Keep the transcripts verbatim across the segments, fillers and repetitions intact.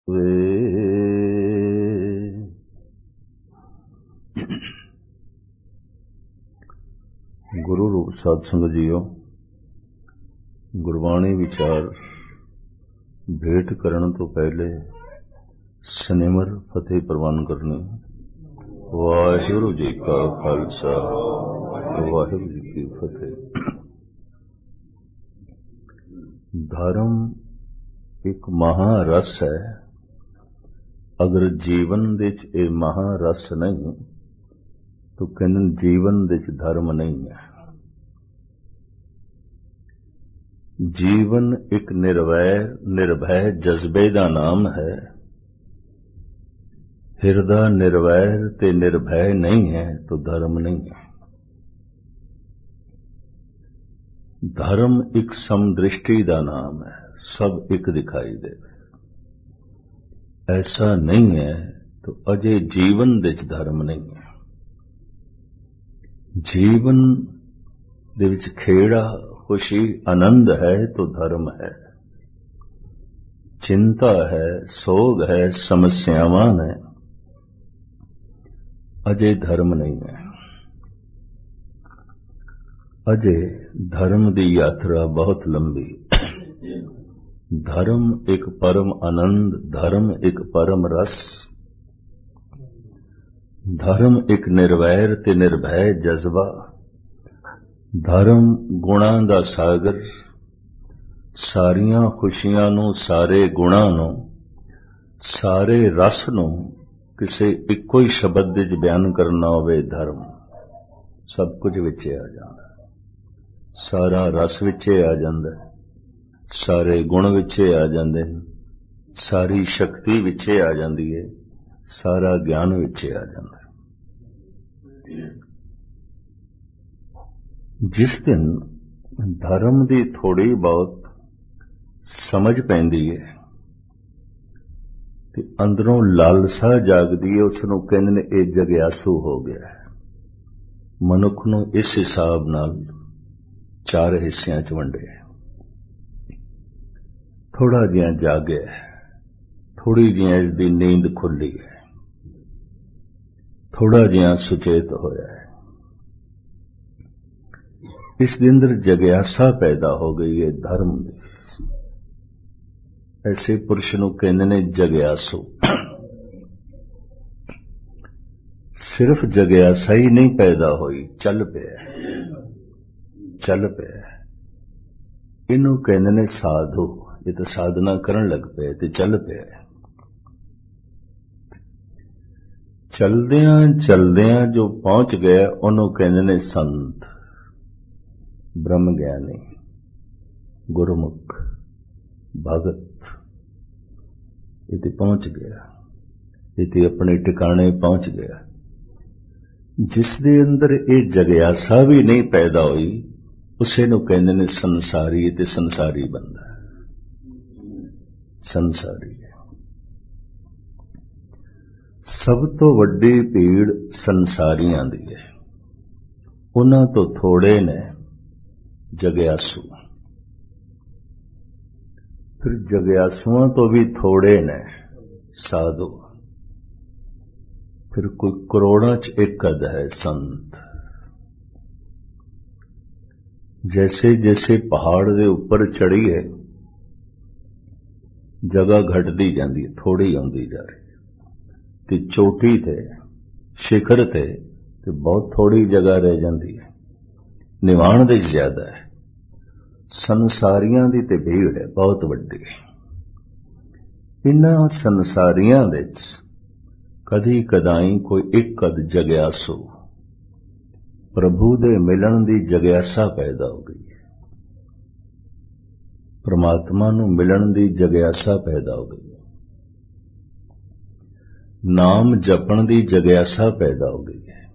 ਵੇ ਗੁਰੂ ਰੂਪ ਸਾਧ ਸੰਗਤ ਜੀਓ, ਗੁਰਬਾਣੀ ਵਿਚਾਰ ਭੇਟ ਕਰਨ ਤੋਂ ਪਹਿਲੇ ਸਨਿਮਰ ਫਤਿਹ ਪ੍ਰਵਾਨ ਕਰਨੀ। ਵਾਹਿਗੁਰੂ ਜੀ ਕਾ ਖਾਲਸਾ, ਵਾਹਿਗੁਰੂ ਜੀ ਕੀ ਫਤਿਹ। ਧਰਮ ਇੱਕ ਮਹਾਰਸ ਹੈ। ਅਗਰ ਜੀਵਨ ਦੇ ਚ ਇਹ ਮਹਾਰਸ ਨਹੀਂ ਤਾਂ ਕਹਿੰਦੇ ਜੀਵਨ ਦੇ ਚ ਧਰਮ ਨਹੀਂ ਹੈ। ਜੀਵਨ ਇੱਕ ਨਿਰਵੈਰ ਨਿਰਭੈ ਜਜ਼ਬੇ ਦਾ ਨਾਮ ਹੈ। ਹਿਰਦਾ ਨਿਰਵੈਰ ਤੇ ਨਿਰਭੈ ਨਹੀਂ ਹੈ ਤਾਂ ਧਰਮ ਨਹੀਂ ਹੈ। ਧਰਮ ਇੱਕ ਸਮਦ੍ਰਿਸ਼ਟੀ ਦਾ ਨਾਮ ਹੈ, ਸਭ ਇੱਕ ਦਿਖਾਈ ਦੇਵੇ। ਐਸਾ ਨਹੀਂ ਹੈ ਤਾਂ ਅਜੇ ਜੀਵਨ ਦੇ ਚ ਧਰਮ ਨਹੀਂ ਹੈ। ਜੀਵਨ ਦੇ ਵਿੱਚ ਖੇੜਾ ਖੁਸ਼ੀ ਆਨੰਦ ਹੈ ਤਾਂ ਧਰਮ ਹੈ। ਚਿੰਤਾ ਹੈ, ਸੋਗ ਹੈ, ਸਮੱਸਿਆਵਾਂ ਨੇ, ਅਜੇ ਧਰਮ ਨਹੀਂ ਹੈ। ਅਜੇ ਧਰਮ ਦੀ ਯਾਤਰਾ ਬਹੁਤ ਲੰਬੀ। ਧਰਮ ਇੱਕ ਪਰਮ ਆਨੰਦ, ਧਰਮ ਇੱਕ ਪਰਮ ਰਸ, ਧਰਮ ਇੱਕ ਨਿਰਵੈਰ ਤੇ ਨਿਰਭੈ ਜਜ਼ਬਾ, ਧਰਮ ਗੁਣਾਂ ਦਾ ਸਾਗਰ, ਸਾਰੀਆਂ ਖੁਸ਼ੀਆਂ ਨੂੰ, ਸਾਰੇ ਗੁਣਾਂ ਨੂੰ, ਸਾਰੇ ਰਸ ਨੂੰ ਕਿਸੇ ਇੱਕੋ ਹੀ ਸ਼ਬਦ ਵਿੱਚ ਬਿਆਨ ਕਰਨਾ ਹੋਵੇ, ਧਰਮ ਸਭ ਕੁਝ ਵਿੱਚ ਆ ਜਾਂਦਾ। ਸਾਰਾ ਰਸ ਵਿੱਚ ਆ ਜਾਂਦਾ, ਸਾਰੇ ਗੁਣ ਵਿੱਚ ਆ ਜਾਂਦੇ ਨੇ, ਸਾਰੀ ਸ਼ਕਤੀ ਵਿੱਚ ਆ ਜਾਂਦੀ ਹੈ, ਸਾਰਾ ਗਿਆਨ ਵਿੱਚ ਆ ਜਾਂਦਾ। ਜਿਸ ਦਿਨ ਧਰਮ ਦੀ ਥੋੜੀ ਬਹੁਤ ਸਮਝ ਪੈਂਦੀ ਹੈ ਤੇ ਅੰਦਰੋਂ ਲਾਲਸਾ ਜਾਗਦੀ ਹੈ, ਉਸ ਨੂੰ ਕਹਿੰਦੇ ਨੇ ਇਹ ਜਗਿਆਸੂ ਹੋ ਗਿਆ ਹੈ। ਮਨੁੱਖ ਨੂੰ ਇਸ ਹਿਸਾਬ ਨਾਲ ਚਾਰ ਹਿੱਸਿਆਂ ਚ ਵੰਡਿਆ। ਥੋੜਾ ਜਿਹਾ ਜਾਗਿਆ, ਥੋੜੀ ਜਿਹੀ ਇਸ ਦੀ ਨੀਂਦ ਖੁੱਲੀ ਹੈ, ਥੋੜਾ ਜਿਹਾ ਸੁਚੇਤ ਹੋਇਆ ਹੈ। ਇਸ ਦੇ ਅੰਦਰ ਜਗਿਆਸਾ ਪੈਦਾ ਹੋ ਗਈ ਹੈ ਧਰਮ ਦੀ। ਐਸੇ ਪੁਰਸ਼ ਨੂੰ ਕਹਿੰਦੇ ਨੇ ਜਗਿਆਸੂ। ਸਿਰਫ ਜਗਿਆਸਾ ਹੀ ਨਹੀਂ ਪੈਦਾ ਹੋਈ, ਚੱਲ ਪਿਆ ਚੱਲ ਪਿਆ ਇਹਨੂੰ ਕਹਿੰਦੇ ਨੇ ਸਾਧੂ। ਇਹ ਤਾਂ ਸਾਧਨਾ ਕਰਨ ਲੱਗ ਪਏ ਤੇ ਚੱਲ ਪਿਆ। ਚਲਦਿਆਂ ਚਲਦਿਆਂ ਜੋ ਪਹੁੰਚ ਗਿਆ ਉਹਨੂੰ ਕਹਿੰਦੇ ਨੇ ਸੰਤ, ਬ੍ਰਹਮ ਗਿਆਨੀ, ਗੁਰਮੁਖ, ਭਗਤ। ਇਹ ਤੇ ਪਹੁੰਚ ਗਿਆ, ਇਹ ਤੇ ਆਪਣੇ ਟਿਕਾਣੇ ਪਹੁੰਚ ਗਿਆ। ਜਿਸ ਦੇ ਅੰਦਰ ਇਹ ਜਗਿਆਸਾ ਵੀ ਨਹੀਂ ਪੈਦਾ ਹੋਈ, ਉਸੇ ਨੂੰ ਕਹਿੰਦੇ ਨੇ ਸੰਸਾਰੀ। ਤੇ ਸੰਸਾਰੀ ਬੰਦਾ ਸੰਸਾਰੀ ਹੈ। ਸਭ ਤੋਂ ਵੱਡੀ ਭੀੜ ਸੰਸਾਰੀਆਂ ਦੀ ਹੈ। ਉਹਨਾਂ ਤੋਂ ਥੋੜੇ ਨੇ ਜਗਿਆਸੂ, ਫਿਰ ਜਗਿਆਸੂਆਂ ਤੋਂ ਵੀ ਥੋੜੇ ਨੇ ਸਾਧੂ, ਫਿਰ ਕੋਈ ਕਰੋੜਾਂ ਚ ਇੱਕ ਅਧ ਹੈ ਸੰਤ। जैसे जैसे पहाड़ ਦੇ ਉੱਪਰ ਚੜੀਏ ਜਗ੍ਹਾ ਘਟਦੀ ਜਾਂਦੀ ਹੈ, ਥੋੜੀ ਆਉਂਦੀ ਜਾ ਰਹੀ ਹੈ ਤੇ ਚੋਟੀ ਤੇ ਸ਼ਿਖਰ ਤੇ ਤੇ ਬਹੁਤ ਥੋੜੀ ਜਗ੍ਹਾ ਰਹਿ ਜਾਂਦੀ ਹੈ। ਨਿਵਾਣ ਦੇ ਜ਼ਿਆਦਾ ਹੈ। ਸੰਸਾਰੀਆਂ ਦੀ ਤੇ ਭੀੜ ਹੈ ਬਹੁਤ ਵੱਡੀ। ਇਹਨਾਂ ਸੰਸਾਰੀਆਂ ਵਿੱਚ ਕਦੀ ਕਦਾਈ ਕੋਈ ਇੱਕ ਅਧ ਜਗਿਆਸੂ, ਪ੍ਰਭੂ ਦੇ ਮਿਲਣ ਦੀ ਜਗਿਆਸਾ ਪੈਦਾ ਹੋ ਗਈ ਹੈ। ਪ੍ਰਮਾਤਮਾ ਨੂੰ ਮਿਲਣ ਦੀ ਜਗਿਆਸਾ ਪੈਦਾ ਹੋ ਗਈ ਹੈ। ਨਾਮ ਜਪਣ ਦੀ ਜਗਿਆਸਾ ਪੈਦਾ ਹੋ ਗਈ ਹੈ।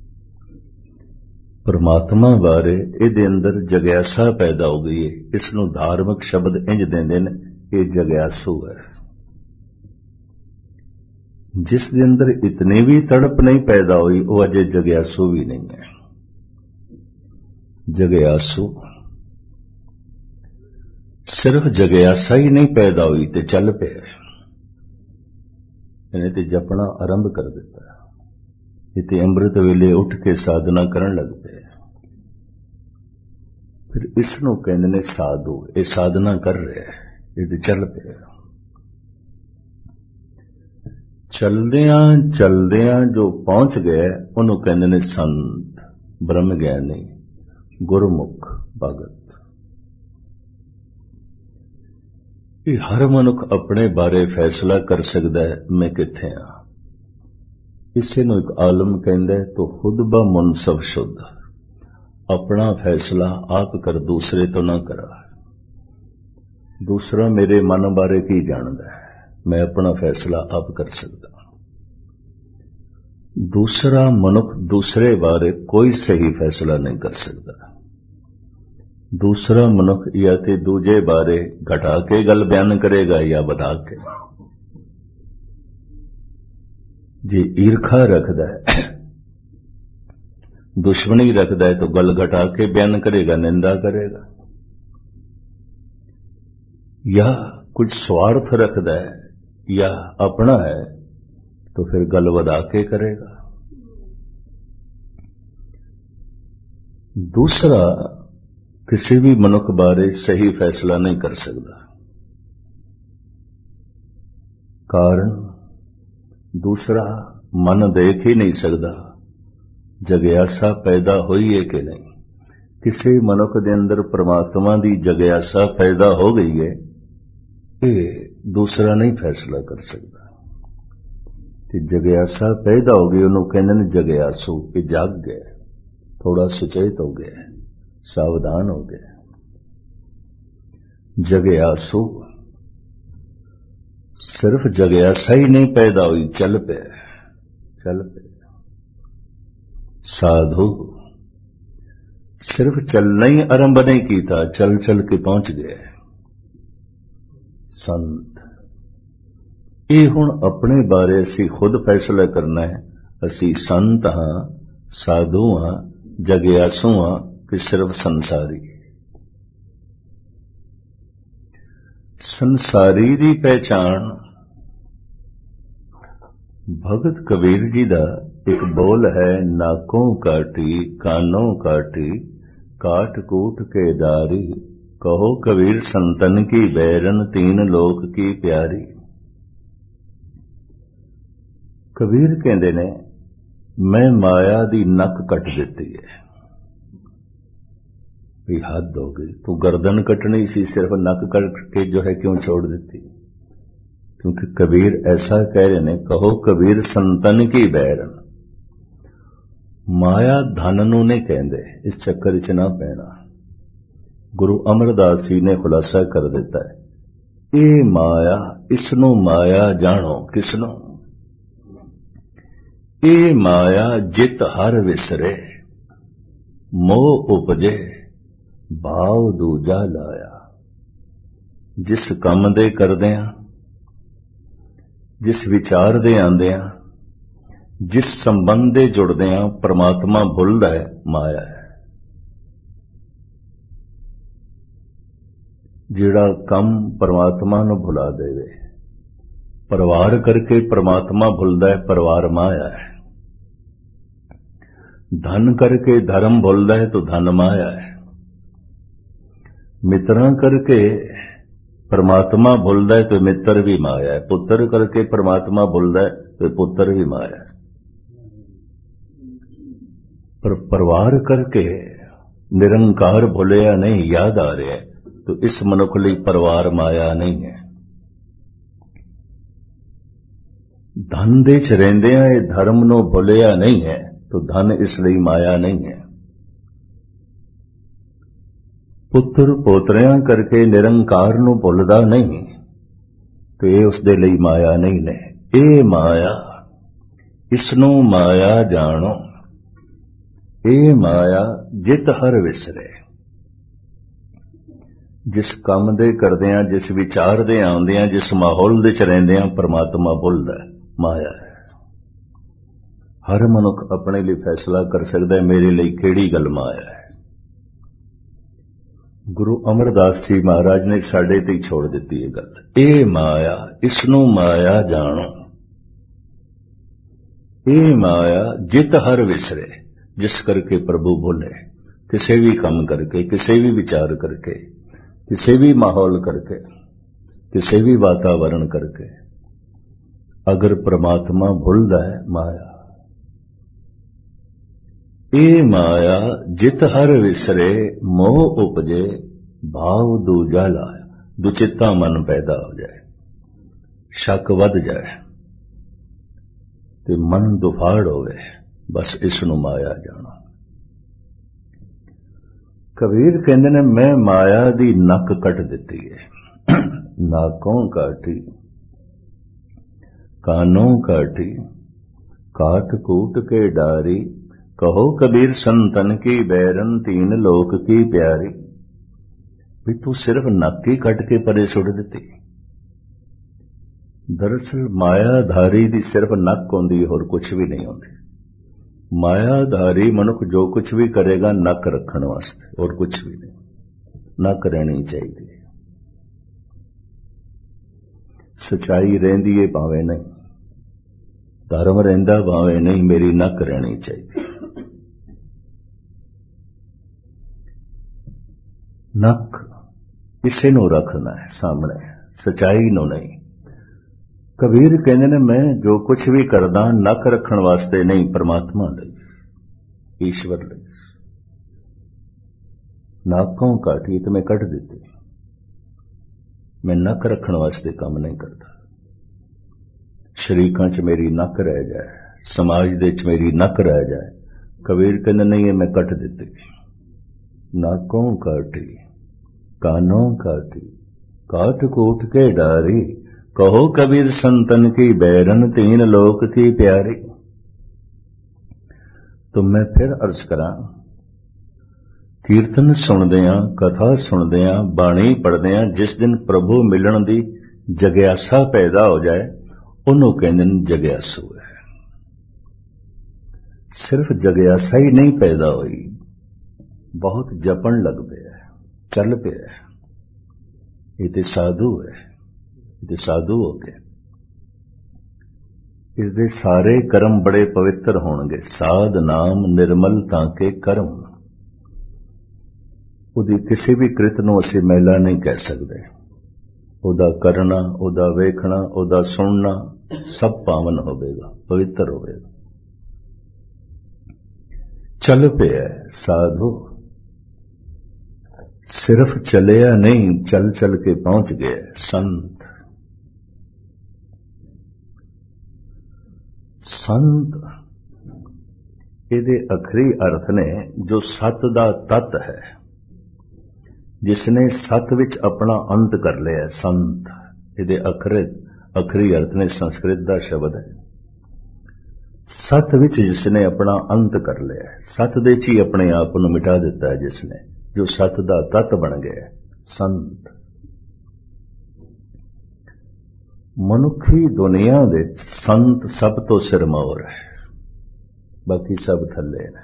ਪ੍ਰਮਾਤਮਾ ਬਾਰੇ ਇਹਦੇ ਅੰਦਰ ਜਗਿਆਸਾ ਪੈਦਾ ਹੋ ਗਈ ਹੈ। ਇਸ ਨੂੰ ਧਾਰਮਿਕ ਸ਼ਬਦ ਇੰਝ ਦਿੰਦੇ ਨੇ, ਇਹ ਜਗਿਆਸੂ ਹੈ। ਜਿਸ ਦੇ ਅੰਦਰ ਇਤਨੀ ਵੀ ਤੜਪ ਨਹੀਂ ਪੈਦਾ ਹੋਈ, ਉਹ ਅਜੇ ਜਗਿਆਸੂ ਵੀ ਨਹੀਂ ਹੈ। ਜਗਿਆਸੂ ਸਿਰਫ ਜਗਿਆਸਾ ਹੀ ਨਹੀਂ ਪੈਦਾ ਹੋਈ ਤੇ ਚੱਲ ਪਿਆ। ਇਹਨੇ ਤੇ ਜਪਣਾ ਆਰੰਭ ਕਰ ਦਿੱਤਾ। ਇਹ ਤੇ ਅੰਮ੍ਰਿਤ ਵੇਲੇ ਉੱਠ ਕੇ ਸਾਧਨਾ ਕਰਨ ਲੱਗ ਪਏ। ਫਿਰ ਇਸ ਨੂੰ ਕਹਿੰਦੇ ਨੇ ਸਾਧੂ। ਇਹ ਸਾਧਨਾ ਕਰ ਰਿਹਾ, ਇਹ ਤੇ ਚੱਲ ਪਿਆ। ਚਲਦਿਆਂ ਚਲਦਿਆਂ ਜੋ ਪਹੁੰਚ ਗਏ ਉਹਨੂੰ ਕਹਿੰਦੇ ਨੇ ਸੰਤ, ਬ੍ਰਹਮ ਗਿਆਨੀ, ਗੁਰਮੁਖ, ਭਗਤ। ਇਹ ਹਰ ਮਨੁੱਖ ਆਪਣੇ ਬਾਰੇ ਫੈਸਲਾ ਕਰ ਸਕਦਾ ਹੈ, ਮੈਂ ਕਿੱਥੇ ਹਾਂ। ਇਸੇ ਨੂੰ ਇੱਕ ਆਲਮ ਕਹਿੰਦਾ ਹੈ, ਤੋ ਖੁਦ ਬ ਮੁਨਸਫ ਸ਼ੁੱਧ। ਆਪਣਾ ਫੈਸਲਾ ਆਪ ਕਰ, ਦੂਸਰੇ ਤੋਂ ਨਾ ਕਰਾ। ਦੂਸਰਾ ਮੇਰੇ ਮਨ ਬਾਰੇ ਕੀ ਜਾਣਦਾ ਹੈ, ਮੈਂ ਆਪਣਾ ਫੈਸਲਾ ਆਪ ਕਰ ਸਕਦਾ। ਦੂਸਰਾ ਮਨੁੱਖ ਦੂਸਰੇ ਬਾਰੇ ਕੋਈ ਸਹੀ ਫੈਸਲਾ ਨਹੀਂ ਕਰ ਸਕਦਾ। ਦੂਸਰਾ ਮਨੁੱਖ ਜਾਂ ਤੇ ਦੂਜੇ ਬਾਰੇ ਘਟਾ ਕੇ ਗੱਲ ਬਿਆਨ ਕਰੇਗਾ ਜਾਂ ਵਧਾ ਕੇ। ਜੇ ਈਰਖਾ ਰੱਖਦਾ ਹੈ, ਦੁਸ਼ਮਣੀ ਰੱਖਦਾ है तो गल घटा के बयान करेगा, निंदा करेगा। या कुछ स्वार्थ रखता है या अपना है तो फिर गल वधा के करेगा। दूसरा किसी भी मनुख बारे सही फैसला नहीं कर सकता। कारण दूसरा मन देख ही नहीं सकता जगियासा पैदा हुई है कि नहीं। किसी मनुख के अंदर परमात्मा की जगियासा पैदा हो गई है, ये दूसरा नहीं फैसला कर सकता। कि जगियासा पैदा हो गई, उन्होंने कहते हैं जगियासु, कि जाग गए, थोड़ा सुचेत हो गए, सावधान हो गए। जगियासु सिर्फ जगियासा ही नहीं पैदा हुई, चल पे चल पे। साधु सिर्फ चलना ही आरंभ नहीं किया, चल चल के पहुंच गए। संत ये हुण अपने बारे असी खुद फैसला करना है, असी संत हाँ, साधु हाँ, जगियासु हाँ कि सिर्फ संसारी। संसारी की पहचान भगत कबीर जी का एक बोल है, नाकों काटी कानों काटी काट कूट के दारी, कहो कबीर संतन की बैरन तीन लोक की प्यारी। कबीर कहते ने मैं माया दी नक कट देती है। भी हद हो गई, तू गर्दन कटनी सी, सिर्फ नक कट के जो है क्यों छोड़ देती। क्योंकि कबीर ऐसा कह रहे ने, कहो कबीर संतन की बैरन। माया धन नूं नहीं कहंदे, इस चक्कर च ना पैना। गुरु अमरदास जी ने खुलासा कर दिता है, ये माया, इसनों माया जानो किसनों। ये माया जित हर विसरे, मोह उपजे भाव दूजा लाया। जिस काम दे करदियां, जिस विचार दे आंदियां, जिस संबंध दे जुड़दियां परमात्मा भुलदा है, माया है। जिहड़ा कम परमात्मा नूं भुला देवे, परिवार करके परमात्मा भुलदा है, परिवार माया है। धन करके धर्म भुलदा है तो धन माया है। मित्रां करके परमात्मा भुलदा है तो मित्र भी माया है। पुत्र करके परमात्मा भुलदा है तो पुत्र भी माया है। पर परिवार करके निरंकार भुलिया नहीं, याद आ रहा है, तो इस मनुख लई परिवार माया नहीं है। धन दे च रहिंदियां ये धर्म नूं भुलिया नहीं है, तो धन इसलिए माया नहीं है। पुत्र पोतरियां करके निरंकार नूं भुलदा नहीं, तो ये उसदे लई माया नहीं ने। ये माया, इसनूं माया जानो। ये माया जित हर विसरे। जिस काम दे करदियां, जिस विचार दे आउंदियां, जिस माहौल दे च रहिंदियां परमात्मा भुलदा है, माया है। हर मनुख अपने लिए फैसला कर सकता है, मेरे लिए केड़ी गल माया है। गुरु अमरदास जी महाराज ने साडे ते छोड़ दिती है गल। ये माया, इसनूं माया जानो। ਇਹ ਮਾਇਆ ਜਿਤ ਹਰ ਵਿਸਰੇ, ਜਿਸ ਕਰਕੇ ਪ੍ਰਭੂ ਬੋਲੇ, ਕਿਸੇ ਵੀ ਕੰਮ ਕਰਕੇ, ਕਿਸੇ ਵੀ ਵਿਚਾਰ ਕਰਕੇ, ਕਿਸੇ ਵੀ ਮਾਹੌਲ ਕਰਕੇ, ਕਿਸੇ ਵੀ ਵਾਤਾਵरण ਕਰਕੇ, ਅਗਰ ਪ੍ਰਮਾਤਮਾ ਭੁੱਲਦਾ ਹੈ ਮਾਇਆ। ਇਹ ਮਾਇਆ ਜਿਤ ਹਰ ਵਿਸਰੇ, ਮੋਹ ਉਪਜੇ ਭਾਵ ਦੂਜਾ ਲਾਇਆ। ਦੁਚਿੱਤਾ ਮਨ ਪੈਦਾ ਹੋ ਜਾਏ, ਸ਼ੱਕ ਵੱਧ ਜਾਏ ਤੇ ਮਨ ਦੁਫਾੜ ਹੋਵੇ, ਬਸ ਇਸ ਨੂੰ ਮਾਇਆ ਜਾਣਾ। ਕਬੀਰ ਕਹਿੰਦੇ ਨੇ ਮੈਂ ਮਾਇਆ ਦੀ ਨੱਕ ਕੱਟ ਦਿੱਤੀ ਹੈ। ਨਾਕੋਂ ਕਾਟੀ ਕਾਨੋਂ ਕਾਟੀ, ਕਾਟ ਕੂਟ ਕੇ ਡਾਰੀ, ਕਹੋ ਕਬੀਰ ਸੰਤਨ ਕੀ ਬੈਰਨ, ਤੀਨ ਲੋਕ ਕੀ ਪਿਆਰੀ। ਵੀ ਤੂੰ ਸਿਰਫ ਨੱਕ ਹੀ ਕੱਟ ਕੇ ਪਰੇ ਸੁੱਟ ਦਿੱਤੀ। ਦਰਅਸਲ ਮਾਇਆਧਾਰੀ ਦੀ ਸਿਰਫ ਨੱਕ ਹੁੰਦੀ, ਹੋਰ ਕੁਝ ਵੀ ਨਹੀਂ ਹੁੰਦੀ। ਮਾਇਆਧਾਰੀ ਮਨੁੱਖ ਜੋ ਕੁਝ ਵੀ ਕਰੇਗਾ ਨੱਕ ਰੱਖਣ ਵਾਸਤੇ, ਹੋਰ ਕੁਝ ਵੀ ਨਹੀਂ। ਨੱਕ ਰਹਿਣੀ ਚਾਹੀਦੀ ਹੈ। ਸਚਾਈ ਰਹਿੰਦੀ ਹੈ ਭਾਵੇਂ ਨਹੀਂ, ਧਰਮ ਰਹਿੰਦਾ ਭਾਵੇਂ ਨਹੀਂ, ਮੇਰੀ ਨੱਕ ਰਹਿਣੀ ਚਾਹੀਦੀ। ਨੱਕ ਕਿਸੇ ਨੂੰ ਰੱਖਣਾ ਹੈ ਸਾਹਮਣੇ, ਸਚਾਈ ਨੂੰ ਨਹੀਂ। ਕਬੀਰ ਕਹਿੰਦੇ ਨੇ ਮੈਂ ਜੋ ਕੁਝ ਵੀ ਕਰਦਾ ਨੱਕ ਰੱਖਣ ਵਾਸਤੇ ਨਹੀਂ, ਪਰਮਾਤਮਾ ਲਈ, ਈਸ਼ਵਰ ਲਈ। ਨਾਕੋਂ ਕਾਟੀ ਤੇ ਮੈਂ ਕੱਢ ਦਿੱਤੀ। ਮੈਂ ਨੱਕ ਰੱਖਣ ਵਾਸਤੇ ਕੰਮ ਨਹੀਂ ਕਰਦਾ। ਸ਼ਰੀਕਾਂ 'ਚ ਮੇਰੀ ਨੱਕ ਰਹਿ ਜਾਏ, ਸਮਾਜ ਦੇ 'ਚ ਮੇਰੀ ਨੱਕ ਰਹਿ ਜਾਏ। ਕਬੀਰ ਕਹਿੰਦੇ ਨਹੀਂ, ਇਹ ਮੈਂ ਕੱਟ ਦਿੱਤੀ। ਨਾਕੋਂ ਕਾਟੀ ਕਾਨੋਂ ਕਾਟੀ, काट कूट के डारी, कहो कबीर संतन की बैरन, तीन लोक की प्यारी। तो मैं फिर अर्ज करा, कीर्तन सुनदियां, कथा सुनदियां, बाणी पढ़दियां, जिस दिन प्रभु मिलण दी जग्यासा पैदा हो जाए, उन्हों कहंदे ने जग्यासु है। सिर्फ जग्यासा ही नहीं पैदा हुई, बहुत जपन लग पिया, चल पिया। ये तो साधु है, ये तो साधु हो गए। इसदे सारे कर्म बड़े पवित्र होणगे। साध नाम निर्मल ताके कर्म। उदी किसी भी कृत नूं असीं मैला नहीं कह सकते। उदा करना, उदा वेखना, उदा सुनना सब पावन होवेगा, पवित्र होवेगा। चल पिया साधु, सिर्फ चलिया नहीं, चल चल के पहुंच गया संत। संत इहदे अखरी अर्थ ने जो सत दा तत है, जिसने सत विच अपना अंत कर लिया, संत। इहदे अखरे अखरी अर्थ ने संस्कृत दा शब्द है। सत विच जिसने अपना अंत कर लिया, सत दे च ही अपने आप को मिटा दिता है जिसने, जो सत दा तत बन गया, संत। मनुखी दुनिया दे संत सब तो सिरमौर है, बाकी सब थल्ले ने।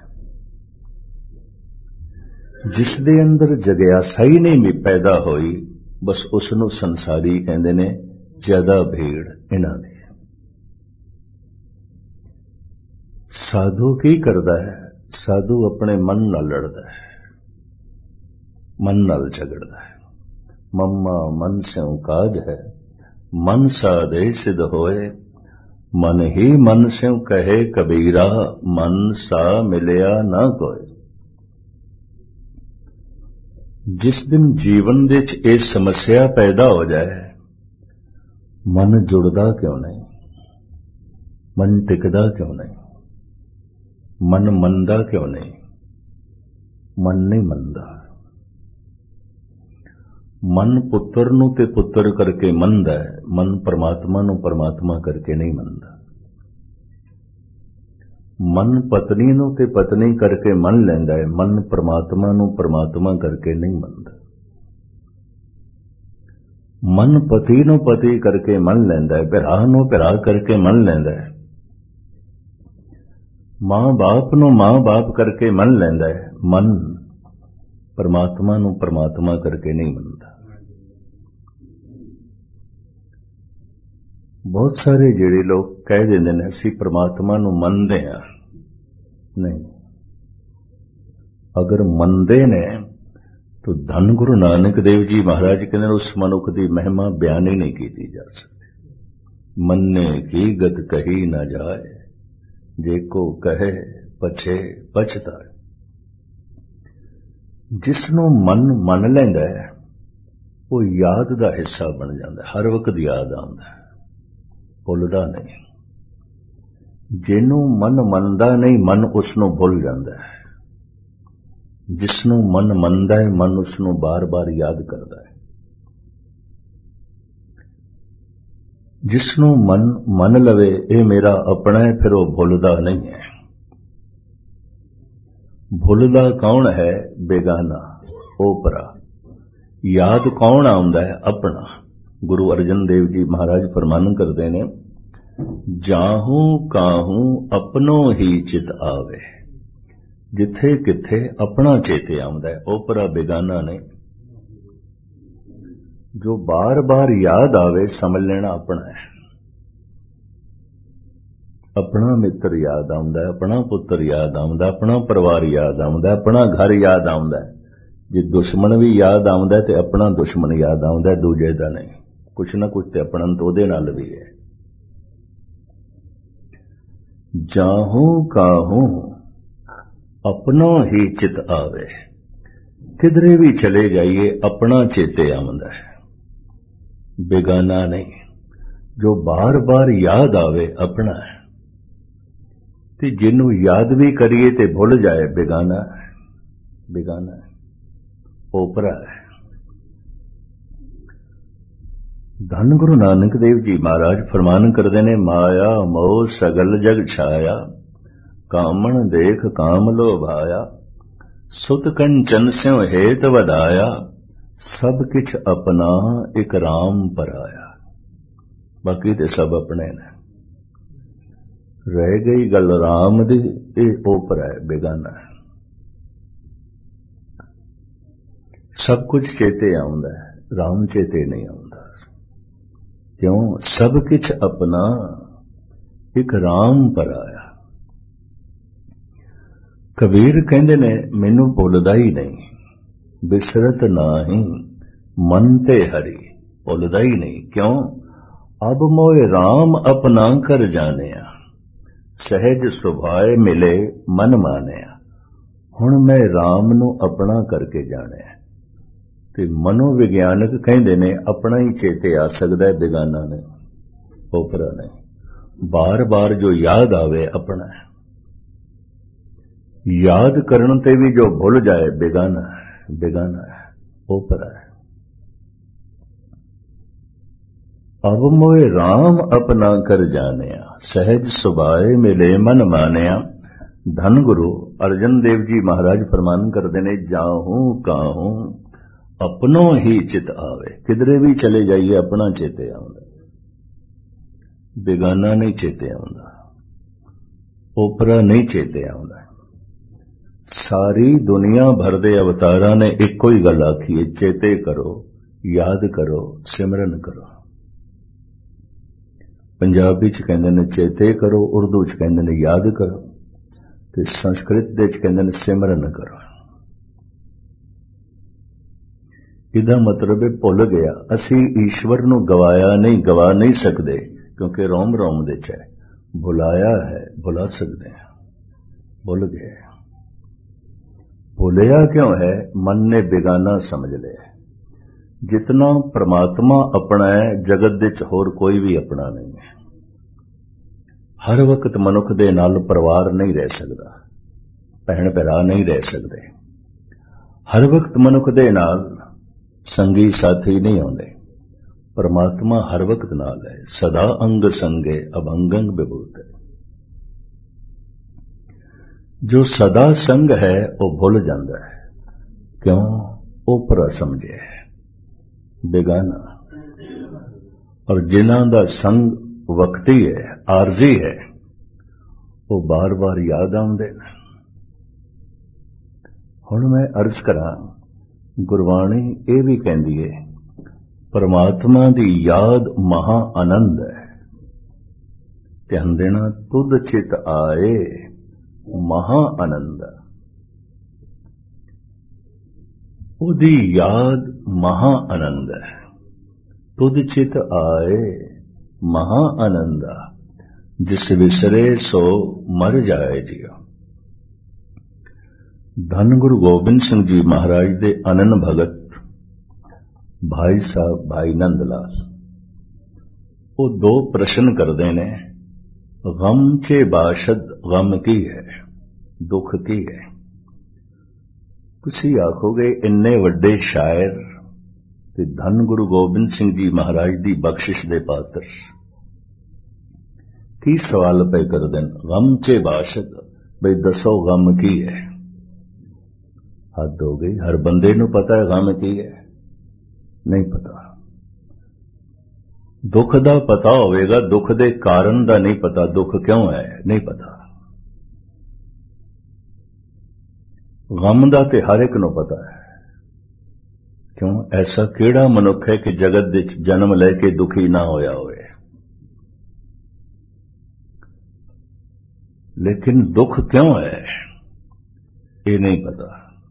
जिस दे अंदर जग्यासा ही नहीं पैदा होई, बस उसनू संसारी कहंदे ने, ज्यादा भीड़ इन्हां दी। साधु की करदा है? साधु अपने मन नाल लड़दा है, मन नाल झगड़दा है। मम्मा मन स्यों काज है, मन साधे सिद्ध होए, मन ही मन स्यों कहे कबीरा, मन सा मिलिया ना कोई। जिस दिन जीवन दे च इह समस्या पैदा हो जाए, मन जुड़दा क्यों नहीं, मन टिकदा क्यों नहीं, मन मनदा क्यों नहीं? मन नहीं मनदा। मन पुत्र नूं ते पुत्र करके मनदा है, मन परमात्मा नूं परमात्मा करके नहीं मनदा। मन पत्नी नूं ते पत्नी करके मन लैंदा है, मन परमात्मा नूं परमात्मा करके नहीं मनदा। मन पति नूं पति करके मन लैंदा है, भरा नूं भरा करके मन लैंदा है। मां बाप नूं मां बाप करके मन लैंदा है, मन परमात्मा नूं परमात्मा करके नहीं मनदा। ਬਹੁਤ ਸਾਰੇ ਜਿਹੜੇ ਲੋਕ ਕਹਿ ਦਿੰਦੇ ਨੇ ਅਸੀਂ ਪ੍ਰਮਾਤਮਾ ਨੂੰ ਮੰਨਦੇ ਹਾਂ। ਨਹੀਂ, ਅਗਰ ਮੰਨਦੇ ਨੇ ਤਾਂ ਧੰਨ ਗੁਰੂ ਨਾਨਕ ਦੇਵ ਜੀ ਮਹਾਰਾਜ ਕਹਿੰਦੇ ਉਸ ਮਨੁੱਖ ਦੀ ਮਹਿਮਾ ਬਿਆਨ ਹੀ ਨਹੀਂ ਕੀਤੀ ਜਾ ਸਕਦੀ। ਮੰਨੇ ਕੀ ਗਤ ਕਹੀ ਨਾ ਜਾਏ, ਜੇ ਕੋ ਕਹੇ ਪਛੇ ਪਛਤਾਏ। ਜਿਸ ਨੂੰ ਮਨ ਮੰਨ ਲੈਂਦਾ ਹੈ ਉਹ ਯਾਦ ਦਾ ਹਿੱਸਾ ਬਣ ਜਾਂਦਾ, ਹਰ ਵਕਤ ਯਾਦ ਆਉਂਦਾ, ਭੁੱਲਦਾ ਨਹੀਂ। ਜਿਹਨੂੰ ਮਨ ਮੰਨਦਾ ਨਹੀਂ, ਮਨ ਉਸ ਨੂੰ ਭੁੱਲ ਜਾਂਦਾ ਹੈ। ਜਿਸ ਨੂੰ ਮਨ ਮੰਨਦਾ ਹੈ, ਮਨ ਉਸ ਨੂੰ ਬਾਰ-ਬਾਰ ਯਾਦ ਕਰਦਾ ਹੈ। ਜਿਸ ਨੂੰ ਮਨ ਮੰਨ ਲਵੇ ਇਹ ਮੇਰਾ ਆਪਣਾ ਹੈ, ਫਿਰ ਉਹ ਭੁੱਲਦਾ ਨਹੀਂ ਹੈ। ਭੁੱਲਦਾ ਕੌਣ ਹੈ? ਬੇਗਾਨਾ, ਓਪਰਾ। ਯਾਦ ਕੌਣ ਆਉਂਦਾ ਹੈ? ਆਪਣਾ। ਗੁਰੂ ਅਰਜਨ ਦੇਵ ਜੀ ਮਹਾਰਾਜ ਫਰਮਾਨ ਕਰਦੇ ਨੇ, ਜਾਹੂ ਕਾਹੂ ਆਪਣੋ ਹੀ ਚਿਤ ਆਵੇ। ਜਿੱਥੇ ਕਿੱਥੇ ਆਪਣਾ ਚੇਤੇ ਆਉਂਦਾ ਹੈ, ਓਪਰਾ, ਬੇਗਾਨਾ ਨਹੀਂ। ਜੋ ਬਾਰ-ਬਾਰ ਯਾਦ ਆਵੇ ਸਮਝ ਲੈਣਾ ਆਪਣਾ ਹੈ। ਆਪਣਾ ਮਿੱਤਰ ਯਾਦ ਆਉਂਦਾ ਹੈ, ਆਪਣਾ ਪੁੱਤਰ ਯਾਦ ਆਉਂਦਾ, ਆਪਣਾ ਪਰਿਵਾਰ ਯਾਦ ਆਉਂਦਾ, ਆਪਣਾ ਘਰ ਯਾਦ ਆਉਂਦਾ। ਜੇ ਦੁਸ਼ਮਣ ਵੀ ਯਾਦ ਆਉਂਦਾ ਤੇ ਆਪਣਾ ਦੁਸ਼ਮਣ ਯਾਦ ਆਉਂਦਾ, ਦੂਜੇ ਦਾ ਨਹੀਂ। ਕੁਛ ਨਾ ਕੁਛ ਤੇ ਆਪਣਾ ਤਾਂ ਉਹਦੇ ਨਾਲ ਵੀ ਹੈ। ਜਾਹੂ ਕਾਹੂ ਆਪਣੋ ਹੀ ਚਿਤ ਆਵੇ। ਕਿਧਰੇ ਵੀ ਚਲੇ ਜਾਈਏ ਆਪਣਾ ਚੇਤੇ ਆਉਂਦਾ ਹੈ, ਬੇਗਾਨਾ ਨਹੀਂ। ਜੋ ਬਾਰ-ਬਾਰ ਯਾਦ ਆਵੇ ਆਪਣਾ ਹੈ, ਤੇ ਜਿਹਨੂੰ ਯਾਦ ਵੀ ਕਰੀਏ ਤੇ ਭੁੱਲ ਜਾਏ, ਬੇਗਾਨਾ ਹੈ, ਬੇਗਾਨਾ ਹੈ, ਓਪਰਾ ਹੈ। ਧੰਨ ਗੁਰੂ ਨਾਨਕ ਦੇਵ ਜੀ ਮਹਾਰਾਜ ਫਰਮਾਨ ਕਰਦੇ ਨੇ, ਮਾਇਆ ਮੋਹ ਸਗਲ ਜਗ ਛਾਇਆ, ਕਾਮਣ ਦੇਖ ਕਾਮ ਲੋਭਾਇਆ, ਸੁਤ ਕੰਚਨ ਸਿਉ ਹੇਤ ਵਧਾਇਆ, ਸਭ ਕਿਛ ਆਪਣਾ ਇਕ ਰਾਮ ਪਰਾਇਆ। ਬਾਕੀ ਤੇ ਸਭ ਆਪਣੇ ਨੇ, ਰਹਿ ਗਈ ਗੱਲ ਰਾਮ ਦੀ, ਇਹ ਓਪਰਾ ਹੈ, ਬੇਗਾਨਾ ਹੈ। ਸਭ ਕੁਝ ਚੇਤੇ ਆਉਂਦਾ ਹੈ, ਰਾਮ ਚੇਤੇ ਨਹੀਂ ਆਉਂਦਾ। ਕਿਉਂ? ਸਭ ਕਿਛ ਆਪਣਾ ਇਕ ਰਾਮ ਪਰਾਇਆ। ਕਬੀਰ ਕਹਿੰਦੇ ਨੇ, ਮੈਨੂੰ ਭੁੱਲਦਾ ਹੀ ਨਹੀਂ, ਬਿਸਰਤ ਨਾਹੀਂ ਮਨ ਤੇ ਹਰੀ। ਭੁੱਲਦਾ ਹੀ ਨਹੀਂ। ਕਿਉਂ? ਅਬ ਮੋਏ ਰਾਮ ਆਪਣਾ ਕਰ ਜਾਣਿਆ, ਸਹਿਜ ਸੁਭਾਏ ਮਿਲੇ ਮਨ ਮਾਨਿਆ। ਹੁਣ ਮੈਂ ਰਾਮ ਨੂੰ ਆਪਣਾ ਕਰਕੇ ਜਾਣਿਆ। ਤੇ ਮਨੋਵਿਗਿਆਨਕ ਕਹਿੰਦੇ ਨੇ ਆਪਣਾ ਹੀ ਚੇਤੇ ਆ ਸਕਦਾ ਹੈ, ਬੇਗਾਨਾ ਨਹੀਂ, ਓਪਰਾ ਨਹੀਂ। ਬਾਰ-ਬਾਰ ਜੋ ਯਾਦ ਆਵੇ ਆਪਣਾ ਹੈ। ਯਾਦ ਕਰਨ ਤੇ ਵੀ ਜੋ ਭੁੱਲ ਜਾਏ, ਬੇਗਾਨਾ ਹੈ, ਬੇਗਾਨਾ ਹੈ, ਓਪਰਾ ਹੈ। ਅਬ ਮੋਏ ਰਾਮ ਆਪਣਾ ਕਰ ਜਾਣਿਆ, ਸਹਿਜ ਸੁਭਾਏ ਮਿਲੇ ਮਨ ਮਾਨਿਆ। ਧੰਨ ਗੁਰੂ ਅਰਜਨ ਦੇਵ ਜੀ ਮਹਾਰਾਜ ਫਰਮਾਨ ਕਰਦੇ ਨੇ, ਜਾਹੂ ਕਾਹੂ ਆਪਣੋ ਹੀ ਚਿਤ ਆਵੇ। ਕਿਧਰੇ ਵੀ ਚਲੇ ਜਾਈਏ ਆਪਣਾ ਚੇਤੇ ਆਉਂਦਾ, ਬੇਗਾਨਾ ਨਹੀਂ ਚੇਤੇ ਆਉਂਦਾ, ਓਪਰਾ ਨਹੀਂ ਚੇਤੇ ਆਉਂਦਾ। ਸਾਰੀ ਦੁਨੀਆ ਭਰ ਦੇ ਅਵਤਾਰਾਂ ਨੇ ਇੱਕੋ ਹੀ ਗੱਲ ਆਖੀ ਹੈ, ਚੇਤੇ ਕਰੋ, ਯਾਦ ਕਰੋ, ਸਿਮਰਨ ਕਰੋ। ਪੰਜਾਬੀ ਚ ਕਹਿੰਦੇ ਨੇ ਚੇਤੇ ਕਰੋ, ਉਰਦੂ ਚ ਕਹਿੰਦੇ ਨੇ ਯਾਦ ਕਰੋ, ਤੇ ਸੰਸਕ੍ਰਿਤ ਦੇ ਚ ਕਹਿੰਦੇ ਨੇ ਸਿਮਰਨ ਕਰੋ। ਇਹਦਾ ਮਤਲਬ ਹੈ ਭੁੱਲ ਗਿਆ। ਅਸੀਂ ਈਸ਼ਵਰ ਨੂੰ ਗਵਾਇਆ ਨਹੀਂ, ਗਵਾ ਨਹੀਂ ਸਕਦੇ, ਕਿਉਂਕਿ ਰੋਮ ਰੋਮ ਦੇ ਚ ਹੈ। ਭੁਲਾਇਆ ਹੈ, ਭੁਲਾ ਸਕਦੇ ਹਾਂ, ਭੁੱਲ ਗਏ। ਭੁਲਿਆ ਕਿਉਂ ਹੈ? ਮਨ ਨੇ ਬੇਗਾਨਾ ਸਮਝ ਲਿਆ। ਜਿਤਨਾ ਪ੍ਰਮਾਤਮਾ ਆਪਣਾ ਹੈ, ਜਗਤ ਦੇ ਚ ਹੋਰ ਕੋਈ ਵੀ ਆਪਣਾ ਨਹੀਂ ਹੈ। ਹਰ ਵਕਤ ਮਨੁੱਖ ਦੇ ਨਾਲ ਪਰਿਵਾਰ ਨਹੀਂ ਰਹਿ ਸਕਦਾ, ਭੈਣ ਭਰਾ ਨਹੀਂ ਰਹਿ ਸਕਦੇ। ਹਰ ਵਕਤ ਮਨੁੱਖ ਦੇ ਨਾਲ ਸੰਗੀ ਸਾਥੀ ਨਹੀਂ ਆਉਂਦੇ। ਪਰਮਾਤਮਾ ਹਰ ਵਕਤ ਨਾਲ ਹੈ, ਸਦਾ ਅੰਗ ਸੰਗੇ ਅਭੰਗੰ ਵਿਭੂਤ। ਜੋ ਸਦਾ ਸੰਗ ਹੈ ਉਹ ਭੁੱਲ ਜਾਂਦਾ ਹੈ। ਕਿਉਂ? ਓਪਰਾ ਸਮਝੇ, ਬੇਗਾਨਾ। ਔਰ ਜਿਨ੍ਹਾਂ ਦਾ ਸੰਗ ਵਕਤੀ ਹੈ, ਆਰਜ਼ੀ ਹੈ, ਉਹ ਬਾਰ-ਬਾਰ ਯਾਦ ਆਉਂਦੇ ਨੇ। ਹੁਣ ਮੈਂ ਅਰਜ਼ ਕਰਾਂ, ਗੁਰਬਾਣੀ ਇਹ ਵੀ ਕਹਿੰਦੀ ਹੈ, ਪਰਮਾਤਮਾ ਦੀ ਯਾਦ ਮਹਾ ਆਨੰਦ ਹੈ। ध्यान देना, तुद चित आए महा आनंद। उदी याद महा आनंद है। तुद चित आए महा आनंद, जिस विसरे सो मर जाए जियो। धन गुरु गोबिंद सिंह जी महाराज दे अनन भगत भाई साहब भाई नंद लाल, वो दो प्रश्न करते ने, गम चे बाशद गम की है, दुख की है। तुसी आखोगे इन्ने वड्डे शायर ते धन गुरु गोबिंद सिंह जी महाराज दी बख्शिश दे पात्र की सवाल पे कर देन, गम चे बाशद, बई दसो गम की है। हद हो गई, हर बंदे नू पता है गम की है, नहीं पता। दुख दा पता होवेगा, दुख दे कारण दा नहीं पता, दुख क्यों है नहीं पता। गम दा ते हर एक नू पता है। क्यों? ऐसा केड़ा मनुख है कि जगत विच जन्म लेके दुखी ना होया होए। लेकिन दुख क्यों है ये नहीं पता।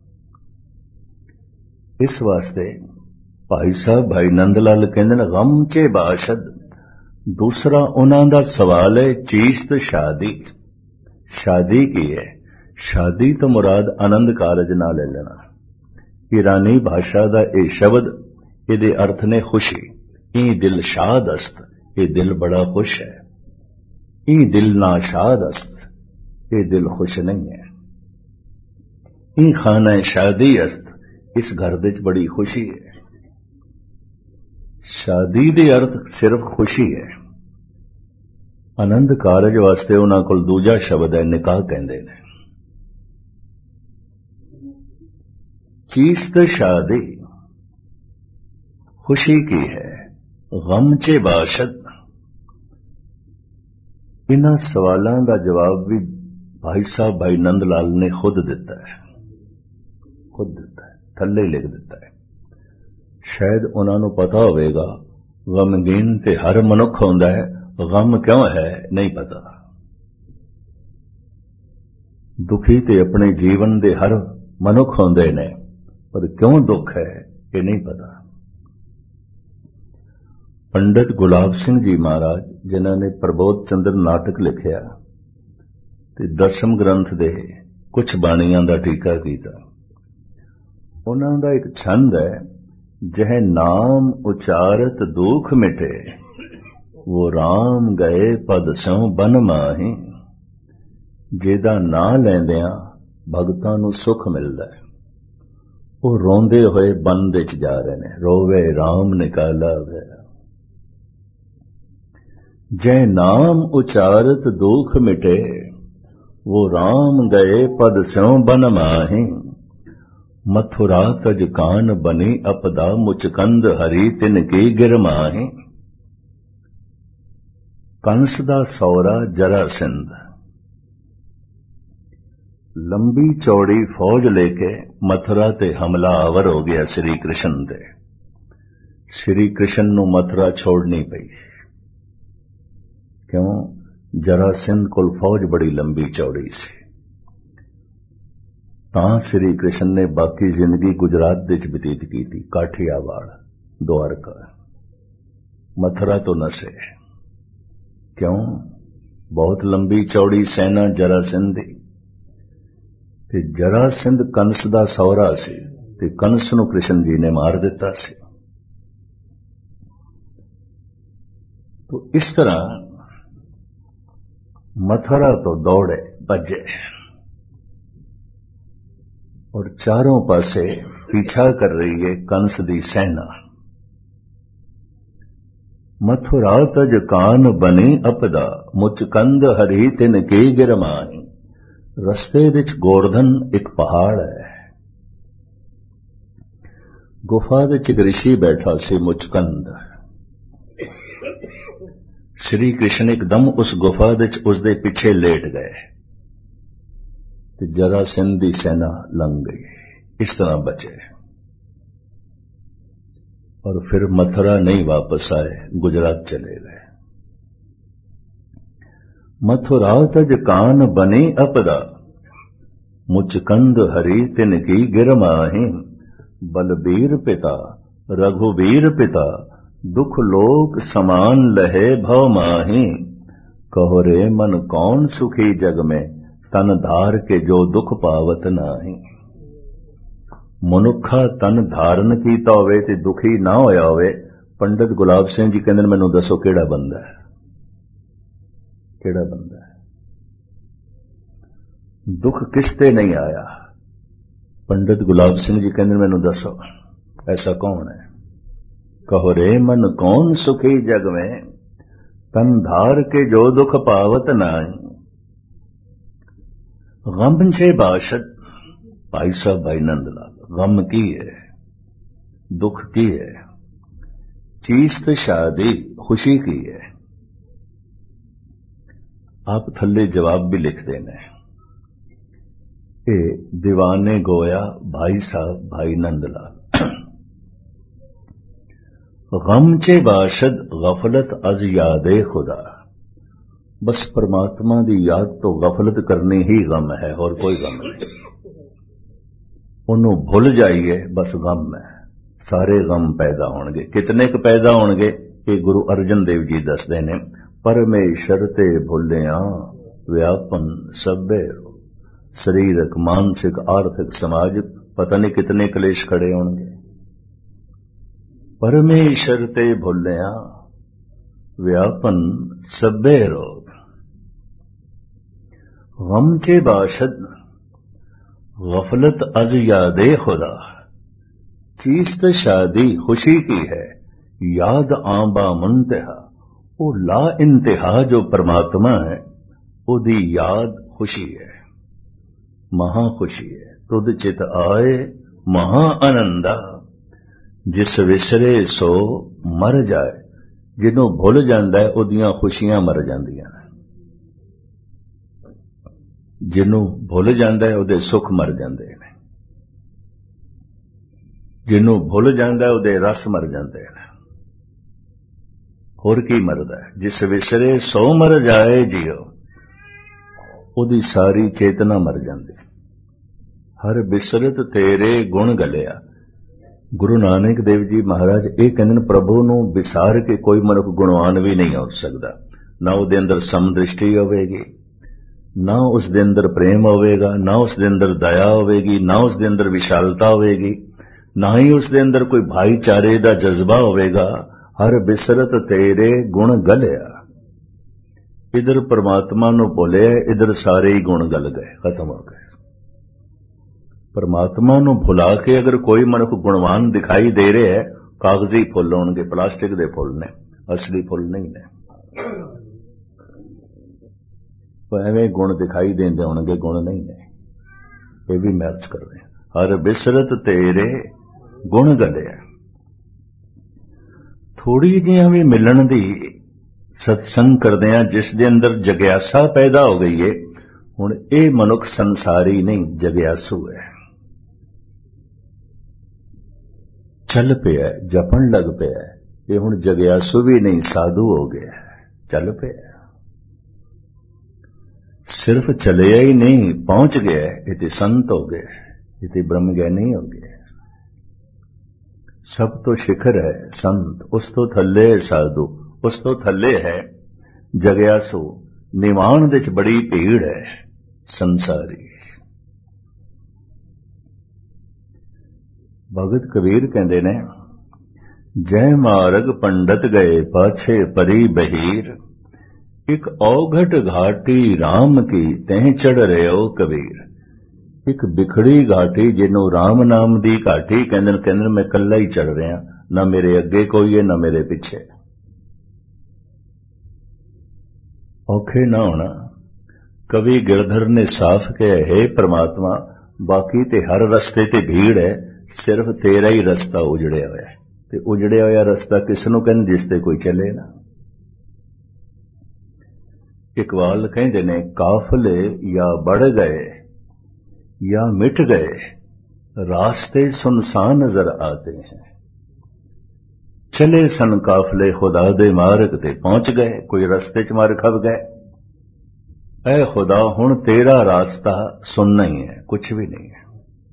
इस वास्ते भाई साहब भाई नंद लाल कहते हैं, गम चे बाशद। दूसरा उन्हां दा सवाल है, चीज तो शादी, शादी की है। शादी तो मुराद आनंद कारज ना ले लेना। ईरानी भाषा दा ए शब्द, इहदे अर्थ ने खुशी। ई दिल शाद अस्त, ये दिल बड़ा खुश है। ई दिल नाशाद अस्त, ये दिल खुश नहीं है। ई खाना शादी अस्त, इस घर विच बड़ी खुशी है। शादी दे अर्थ सिर्फ खुशी है। आनंद कारज वास्ते उन्हां कोल दूजा शब्द है, निकाह कहंदे ने। चीज तो शादी खुशी की है, गम चे बाशद। इन्हां सवालों का जवाब भी भाई साहब भाई नंद लाल ने खुद दिता है, खुद दिता है, थल्ले लिख दिता है। शायद उन्होंने पता होगा, गमगीन ते हर मनुख होंदा है, गम क्यों है नहीं पता। दुखी ते अपने जीवन दे हर मनुख होंदे ने, पर क्यों दुख है ये नहीं पता। पंडित गुलाब सिंह जी महाराज जिन्होंने प्रबोध चंद्र नाटक लिखिया ते दसम ग्रंथ दे कुछ बाणियां दा टीका कीता, उन्हां दा एक छंद है, जह नाम उचारत दुख मिटे, वो राम गए पद स्यों बन माही। जेदा ना लैंदियां भगतां नूं सुख मिलदा है, वो रोंदे हुए बन दे च जा रहे ने, रोवे राम निकाला गया। जय नाम उचारत दुख मिटे, वो राम गए पद स्यों बन माही। मथुरा तज कान बनी अपदा, मुचकंद हरी तिन की गिरमाही। कंस दा सौरा जरासिंध लंबी चौड़ी फौज लेके मथुरा ते हमला आवर हो गया श्री कृष्ण दे। श्री कृष्ण नूं मथुरा छोड़नी पई। क्यों? जरासिंध कोल फौज बड़ी लंबी चौड़ी सी। तां श्री कृष्ण ने बाकी जिंदगी गुजरात विच बतीत की थी, काठियावाड़ द्वारका, मथुरा तो नसे। क्यों? बहुत लंबी चौड़ी सेना जरासिंध दी। ते जरासिंध कंस दा सौरा सी, ते कंस नूं कृष्ण जी ने मार दिता सी। तो इस तरह मथुरा तो दौड़े भजे और चारों पासे पीछा कर रही है कंस दी सेना। मथुरा तज कान बनी अपदा, मुचकंद हरी तिन की गिरमाही। रस्ते विच गोवर्धन एक पहाड़ है। गुफा विच एक ऋषि बैठा सी मुचकंद। श्री कृष्ण एकदम उस गुफा विच उसदे पीछे लेट गए ते जरासिंध दी सेना लंघ गई। इस तरह बचे और फिर मथुरा नहीं वापस आए, गुजरात चले गए। मथुरा तज कान बने अपदा, मुचकंद हरि तिन की गिरमाही। बलबीर पिता रघुबीर पिता, दुख लोक समान लहे भव माही। कहो रे मन कौन सुखी जग में, तन धार के जो दुख पावत नाही। मनुखा तन धारण कीता होवे ते दुखी ना होया होवे। पंडित गुलाब सिंह जी कहंदे मैनूं दसो किहड़ा बंदा है, किहड़ा बंदा है? दुख किसते नहीं आया? पंडित गुलाब सिंह जी कहंदे मैनूं दसो ऐसा कौन है? कहो रे मन कौन सुखी जग में, तन धार के जो दुख पावत नाई। गम छे बाशत, भाई साहब भाई नंदलाल, गम की है, दुख की है। चीस्त शादी खुशी की है। आप थल्ले जवाब भी लिख देना। ए दीवाने गोया भाई साहब भाई नंदलाल। गम चे बाशद गफलत अज यादे खुदा। बस परमात्मा की याद तो गफलत करनी ही गम है, और कोई गम नहीं। उन्होंने भुल जाइए बस गम है। सारे गम पैदा होंगे। कितने क पैदा होंगे? ये गुरु अर्जन देव जी दसदे ने। परमेश्वर ते भुलिया व्यापन सभे, शरीरक मानसिक आर्थिक समाजिक पता नहीं कितने क्लेश खड़े होंगे। परमेश्वर ते भुलिया व्यापन सभे रोग। गम चे बाशद गफलत अज यादे खुदा। चीस्त शादी खुशी की है, याद आंबा मुंतहा। वो ला इंतहा जो परमात्मा है, उदी याद खुशी है, महा खुशी है। तुद चित आए महा आनंदा, जिस विसरे सो मर जाए। जिन्हों भुल जाता है उदियां खुशियां मर जांदियां ने। जिन्हों भुल जाता है उहदे सुख मर जाते हैं। जिन्हों भुल जाता है उहदे रस मर जाते हैं। होर की मरदा है? जिस विसरे सो मर जाए जियो, उहदी सारी चेतना मर जाती। हर बिसरत तेरे गुण गलिया। गुरु नानक देव जी महाराज ये कहते हैं, प्रभु नूं विसार के कोई मनुख गुणवान भी नहीं हो सकता। ना उहदे अंदर समदृष्टि होवेगी, ना उसके अंदर प्रेम होवेगा, ना उसके अंदर दया होवेगी, ना उसके अंदर विशालता होवेगी, ना ही उसके अंदर कोई भाईचारे का जज्बा होवेगा। हर बिसरत तेरे गुण गलिया। इधर परमात्मा नूं भुलिया, इधर सारे ही गुण गल गए, खत्म हो गए। परमात्मा नूं भुला के अगर कोई मनुख गुणवान दिखाई दे रहे है, कागजी फुल होणगे, प्लास्टिक दे फुल ने, असली फुल नहीं ने। एवं गुण दिखाई देंदे होणगे, गुण नहीं ने। ये भी मैच कर रहे हैं। हर बिसरत तेरे गुण गलिया। थोड़ी जिहां भी मिलन दी सत्संग करदे आ, जिस दे अंदर जग्यासा पैदा हो गई है। हुण ये मनुख संसारी नहीं, जग्यासू है। चल पिया, जपन लग पिया। ये हुण जग्यासू भी नहीं, साधु हो गया। चल पिया, सिर्फ चले ही नहीं, पहुंच गया। इति संत हो गए, इति ब्रह्म ज्ञानी हो गए। सब तो शिखर है संत, उस तो थल्ले साधु, उस तो थल्ले है जग्यासू। निवाण विच बड़ी भीड़ है संसारी। भगत कबीर कहते ने, जय मार्ग पंडित गए पाछे परी बहीर। एक औघट घाटी राम की तह चढ़ रहे हो कबीर। एक बिखड़ी घाटी जिन्हों राम नाम दी घाटी कहंदे कहंदे मैं कल्ला ही चढ़ रहा, ना मेरे अगे कोई है ना मेरे पिछे। औखे ना होना। कवि गिरधर ने साफ कहा, हे परमात्मा बाकी ते हर रस्ते ते भीड़ है, सिर्फ तेरा ही रस्ता उजड़िया होया है। ते उजड़िया होया रस्ता किसनों कहंदे? जिसते कोई चले ना। इकबाल कहते ने, काफले या बढ़ गए या मिट गए, रास्ते सुनसान नजर आते हैं। चले सन काफले खुदा दे मार्ग ते, पहुंच गए, कोई रस्ते च मार खप गए। ऐ खुदा हुण तेरा रास्ता सुनना ही है, कुछ भी नहीं है।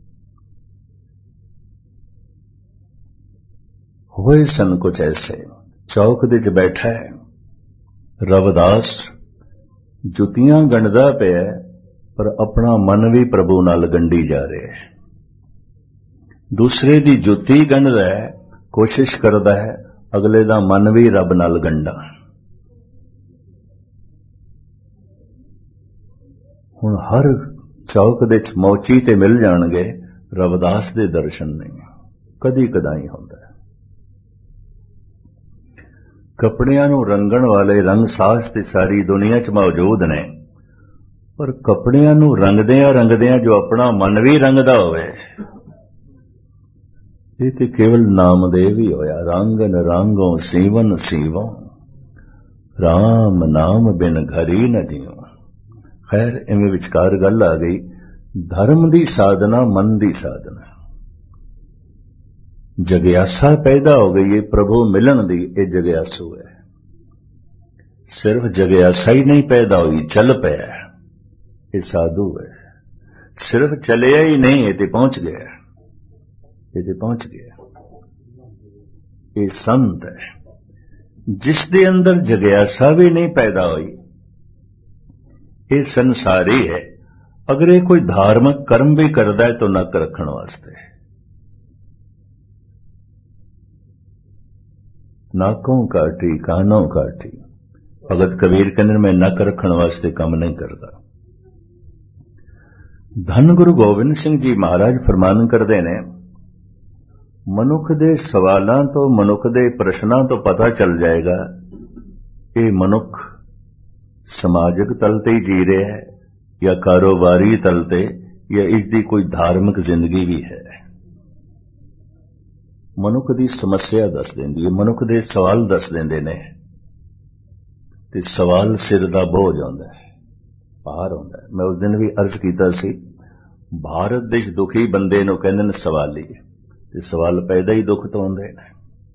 हुए सन कुछ ऐसे, चौक दे च बैठा है रविदास, जुतियां गंढदा पिया पर अपना मन भी प्रभु नाल गंढी जा रहा है। दूसरे दी जुती गंढदा है, कोशिश करदा है अगले दा मन भी रब नाल गंढा। हुण हर चौक दे च मौची ते मिल जाणगे, रविदास दे दर्शन नहीं, कदी कदाई हुंदा है। कपड़ियां नूं रंगण वाले रंग साज ते सारी दुनिया च मौजूद ने, पर कपड़ियां नूं रंगदियां रंगदियां जो अपना मन भी रंगदा होवे, ये ते केवल नामदेव ही होया। रंगन रंगों सीवन सीवों, राम नाम बिन घरी न जियो। खैर इवें विचकार गल आ गई, धर्म दी साधना मन दी साधना, जग्यासा पैदा हो गई है प्रभु मिलन दी, ये जग्यासू है। सिर्फ जग्यासा ही नहीं पैदा हुई, चल पाया, ये साधु है। सिर्फ चलिया ही नहीं, ये ते पहुंच गया, ये ते पहुंच गया, ये संत है। जिस दे अंदर जग्यासा भी नहीं पैदा हुई, ये संसारी है। अगर ये कोई धार्मिक कर्म भी करता है तो नक रखण वास्ते, नाकों काटी कानों काटी। भगत कबीर कहते मैं नक रखण वास्ते काम नहीं करता। धन गुरु गोबिंद सिंह जी महाराज फरमान करते ने, मनुख दे सवालों तो मनुख दे प्रश्नों तो पता चल जाएगा ये मनुख समाजिक तल ते ही जी रहा है या कारोबारी तल ते, या इसकी कोई धार्मिक जिंदगी भी है। मनुख दी समस्या दस देंदी है, मनुख दे सवाल दस देंदे ने, ते सवाल सिर दा बोझ आउंदा है, भार आउंदा है। मैं उस दिन भी अर्ज कीता सी, भारत देश दुखी बंदे नूं कहंदे ने सवाली, ते सवाल पैदा ही दुख तो आउंदे ने।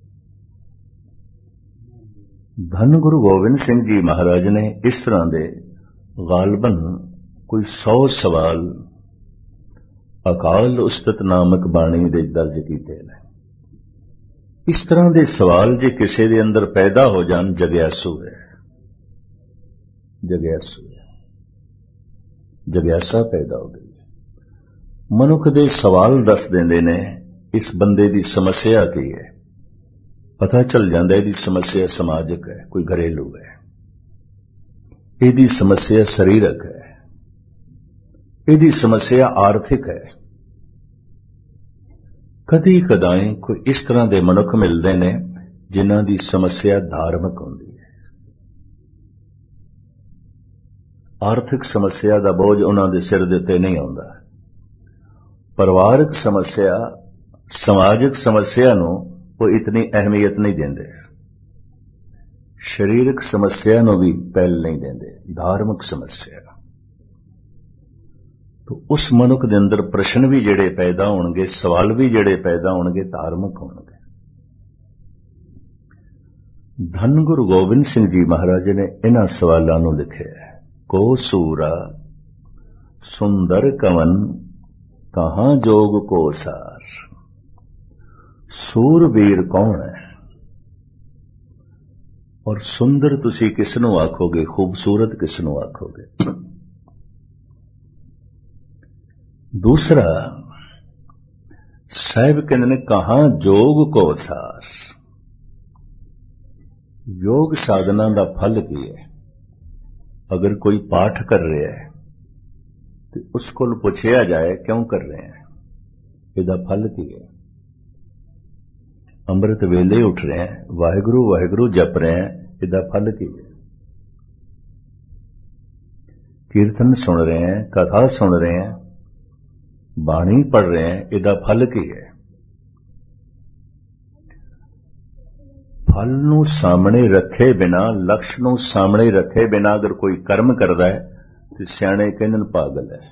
धन गुरु गोबिंद सिंह जी महाराज ने इस तरह दे गालबन कोई सौ सवाल अकाल उस्तत नामक बाणी दे दर्ज कीते ने। इस तरह दे सवाल जे किसी दे अंदर पैदा हो जान, जग्यासू है, जग्यासू है, जग्यासा पैदा हो गई। मनुख दे सवाल दस देंदे ने इस बंदे दी समस्या की है, पता चल जाता है इसकी समस्या समाजिक है, कोई घरेलू है, इसकी समस्या शरीरक है, इसकी समस्या आर्थिक है। कदी कदाई कोई इस तरह के मनुख मिलते हैं जिन्हां दी समस्या धार्मिक होंदी है। आर्थिक समस्या का बोझ उन्हां दे सिर दे उत्ते नहीं आउंदा। परिवारक समस्या समाजिक समस्या नूं वो इतनी अहमियत नहीं देंदे, शरीरक समस्या नूं भी पहल नहीं देंदे, धार्मिक समस्या। तो उस मनुख दे अंदर प्रश्न भी जिहड़े पैदा होणगे, सवाल भी जिहड़े पैदा होणगे, धार्मिक होणगे। धन गुरु गोबिंद सिंह जी महाराज ने इन्हां सवालां नूं लिखिआ है। को सूरा सुंदर कवन कहां जोग को सार। सूरवीर कौन है और सुंदर तुसी किसनों आखोगे, खूबसूरत किसनों आखोगे। दूसरा साहिब कहते ने कहां जोग को सार। योग साधना का फल की है। अगर कोई पाठ कर रहा है तो उसको पूछा जाए क्यों कर रहे हैं, इसका फल की है। अमृत वेले उठ रहे हैं, वाहिगुरु वाहिगुरु जप रहे हैं, इसका फल की है। कीर्तन सुन रहे हैं, कथा सुन रहे हैं, बाणी पढ़ रहे हैं, इसका फल की है। फल नूं सामने रखे बिना, लक्ष्य नूं सामने रखे बिना अगर कोई कर्म करता है तो सियाणे कहंदे ने पागल है।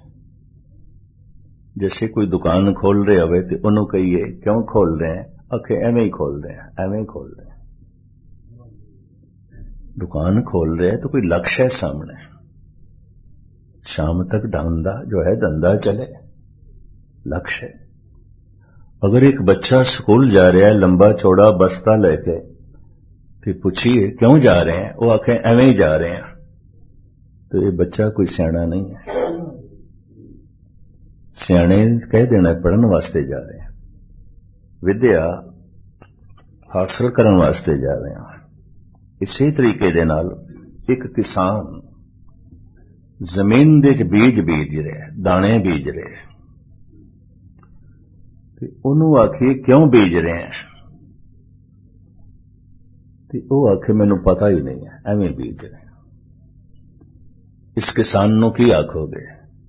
जैसे कोई दुकान खोल रहे होवे तो उन्होंने कहिए क्यों खोल रहे हैं, आखे एवें ही खोल रहे हैं, एवें ही खोल रहे हैं। दुकान खोल रहे हैं तो कोई लक्ष्य है सामने, शाम तक धंधा जो है धंधा चले, लक्ष्य है। अगर एक बच्चा स्कूल जा रहा है लंबा चौड़ा बस्ता लेके, तो पूछिए क्यों जा रहे हैं, वो आखे एवं ही जा रहे हैं, तो ये बच्चा कोई सियाना नहीं है। सियाने कह देना पढ़ने वास्ते जा रहे हैं, विद्या हासिल करने वास्ते जा रहे हैं। इसी तरीके दे नाल एक किसान जमीन दे च बीज बीज रहे, दाने बीज रहे, ਉਹਨੂੰ ਆਖੀਏ ਕਿਉਂ ਬੀਜ ਰਹੇ हैं, ਤੇ ਉਹ ਆਖੇ ਮੈਨੂੰ ਪਤਾ ਹੀ ਨਹੀਂ ਹੈ, ਐਵੇਂ ਬੀਜ ਰਹੇ। ਇਸ ਕਿਸਾਨ ਨੂੰ ਕੀ ਆਖੋਗੇ?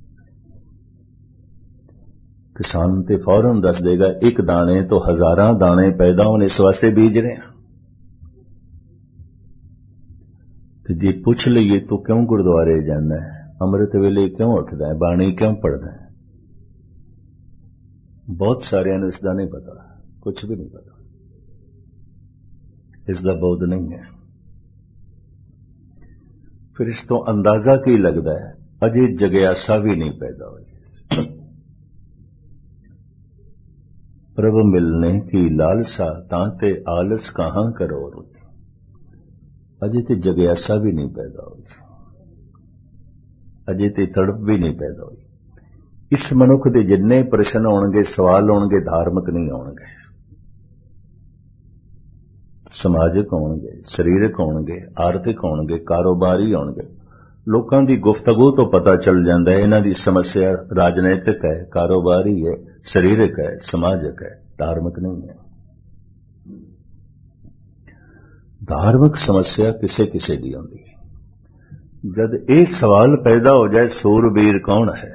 किसान ते फौरन दस देगा एक दाने तो हजारां दाने पैदा होने इस वास्ते बीज रहे हैं। तो जी पूछ लीए तो क्यों गुरुद्वारे जाना है, अमृत वेले क्यों उठदा है, बाणी क्यों पढ़दा है? बहुत सारे ने इसका नहीं पता, कुछ भी नहीं पता, इसका बोध नहीं है। फिर इस तो अंदाजा की लगता है अजे जग्यासा भी नहीं पैदा हुई। प्रभु मिलने की लालसा तांते आलस कहां करो, अजे ते जग्यासा भी नहीं पैदा हुई, अजे ते तड़प भी नहीं पैदा हुई। इस मनुख दे जिन्ने प्रश्न होणगे, सवाल होणगे, धार्मिक नहीं होणगे, समाजिक होणगे, सरीरक होणगे, आर्थिक होणगे, कारोबारी होणगे। लोकां दी गुफ्तगू तो पता चल जाता है इन्हां दी समस्या राजनीतिक है, कारोबारी है, सरीरक है, समाजिक है, धार्मिक नहीं है। धार्मिक समस्या किसे किसे दी होंदी है। जब ये सवाल पैदा हो जाए सूरबीर कौन है,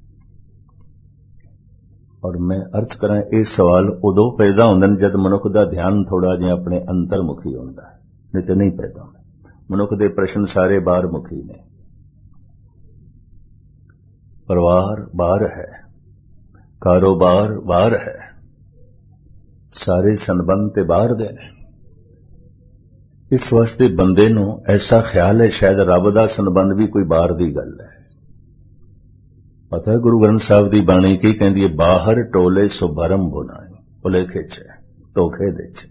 और मैं अर्थ करा ये सवाल उदों पैदा होंदे जब मनुख का ध्यान थोड़ा जिहा अपने अंतरमुखी होंदा है, नहीं तो नहीं पैदा होंदा। मनुख के प्रश्न सारे बाहरमुखी ने, परिवार बाहर है, कारोबार बाहर है, सारे संबंध ते बाहर दे ने। इस वास्ते बंदे नूं ऐसा ख्याल है शायद रब दा संबंध भी कोई बाहर दी गल है। पता है गुरु ग्रंथ साहब की बाणी की कहती है, बाहर टोले सो भरम बुनाए, भुलेखे च धोखे दे च।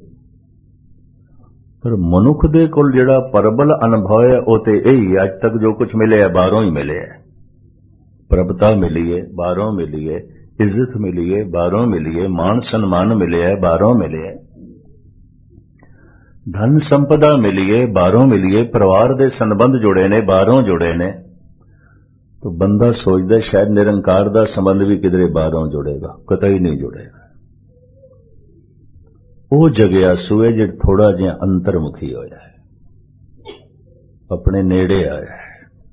पर मनुख दे कोल जिहड़ा परबल अनुभव है वो तो यही अज तक जो कुछ मिले है बाहरों ही मिले है। प्रभुता मिली है बाहरों मिली है, इज्जत मिली है बाहरों मिली है, मान सम्मान मिले है बाहरों मिले है, धन संपदा मिली है बाहरों मिली है, परिवार दे संबंध जुड़े ने बाहरों जुड़े ने। तो बंदा सोचदा शायद निरंकार दा संबंध भी किधरे बाहरों जुड़ेगा, कतई नहीं जुड़ेगा। वो जग्यासू है जिहड़ा थोड़ा जिहा अंतरमुखी होया है, अपने नेड़े आया है,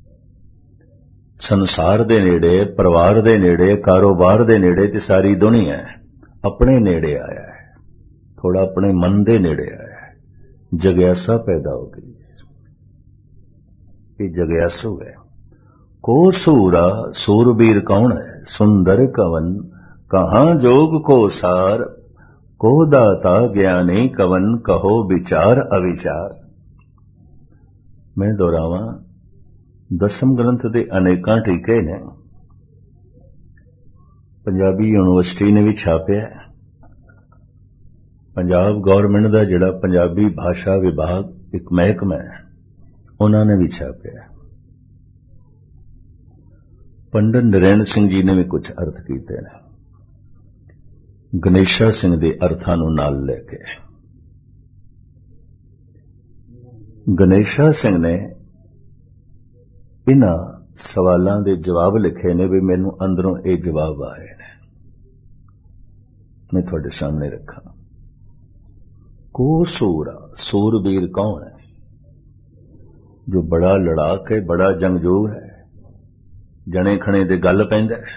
संसार दे नेड़े, परिवार दे नेड़े, कारोबार दे नेड़े ते सारी दुनिया है, अपने नेड़े आया है, थोड़ा अपने मन दे नेड़े आया है, जग्यासा पैदा हो गई। ये जग्यासू है। को सूरा सूरबीर कौन है, सुंदर कवन कहां जोग को सार, को दाता ज्ञानी कवन कहो विचार अविचार। मैं दोहरावा, दसम ग्रंथ के अनेकां टीके ने पंजाबी यूनिवर्सिटी ने भी छापिया, पंजाब गौरमेंट का जिहड़ा पंजाबी भाषा विभाग एक महकमा है उन्होंने भी छापिया, पंडित नरैण सिंह जी ने भी कुछ अर्थ किए हैं, गणेशा सिंह के अर्थां नूं नाल लेके। गणेशा सिंह ने इन्हां सवालों के जवाब लिखे ने भी मैनूं अंदरों ये जवाब आए ने, मैं तुहाडे सामने रखा। को सूरा सूरबीर कौन है, जो बड़ा लड़ाक है, बड़ा जंगजू है, जने खणे दे गल पैंदा है,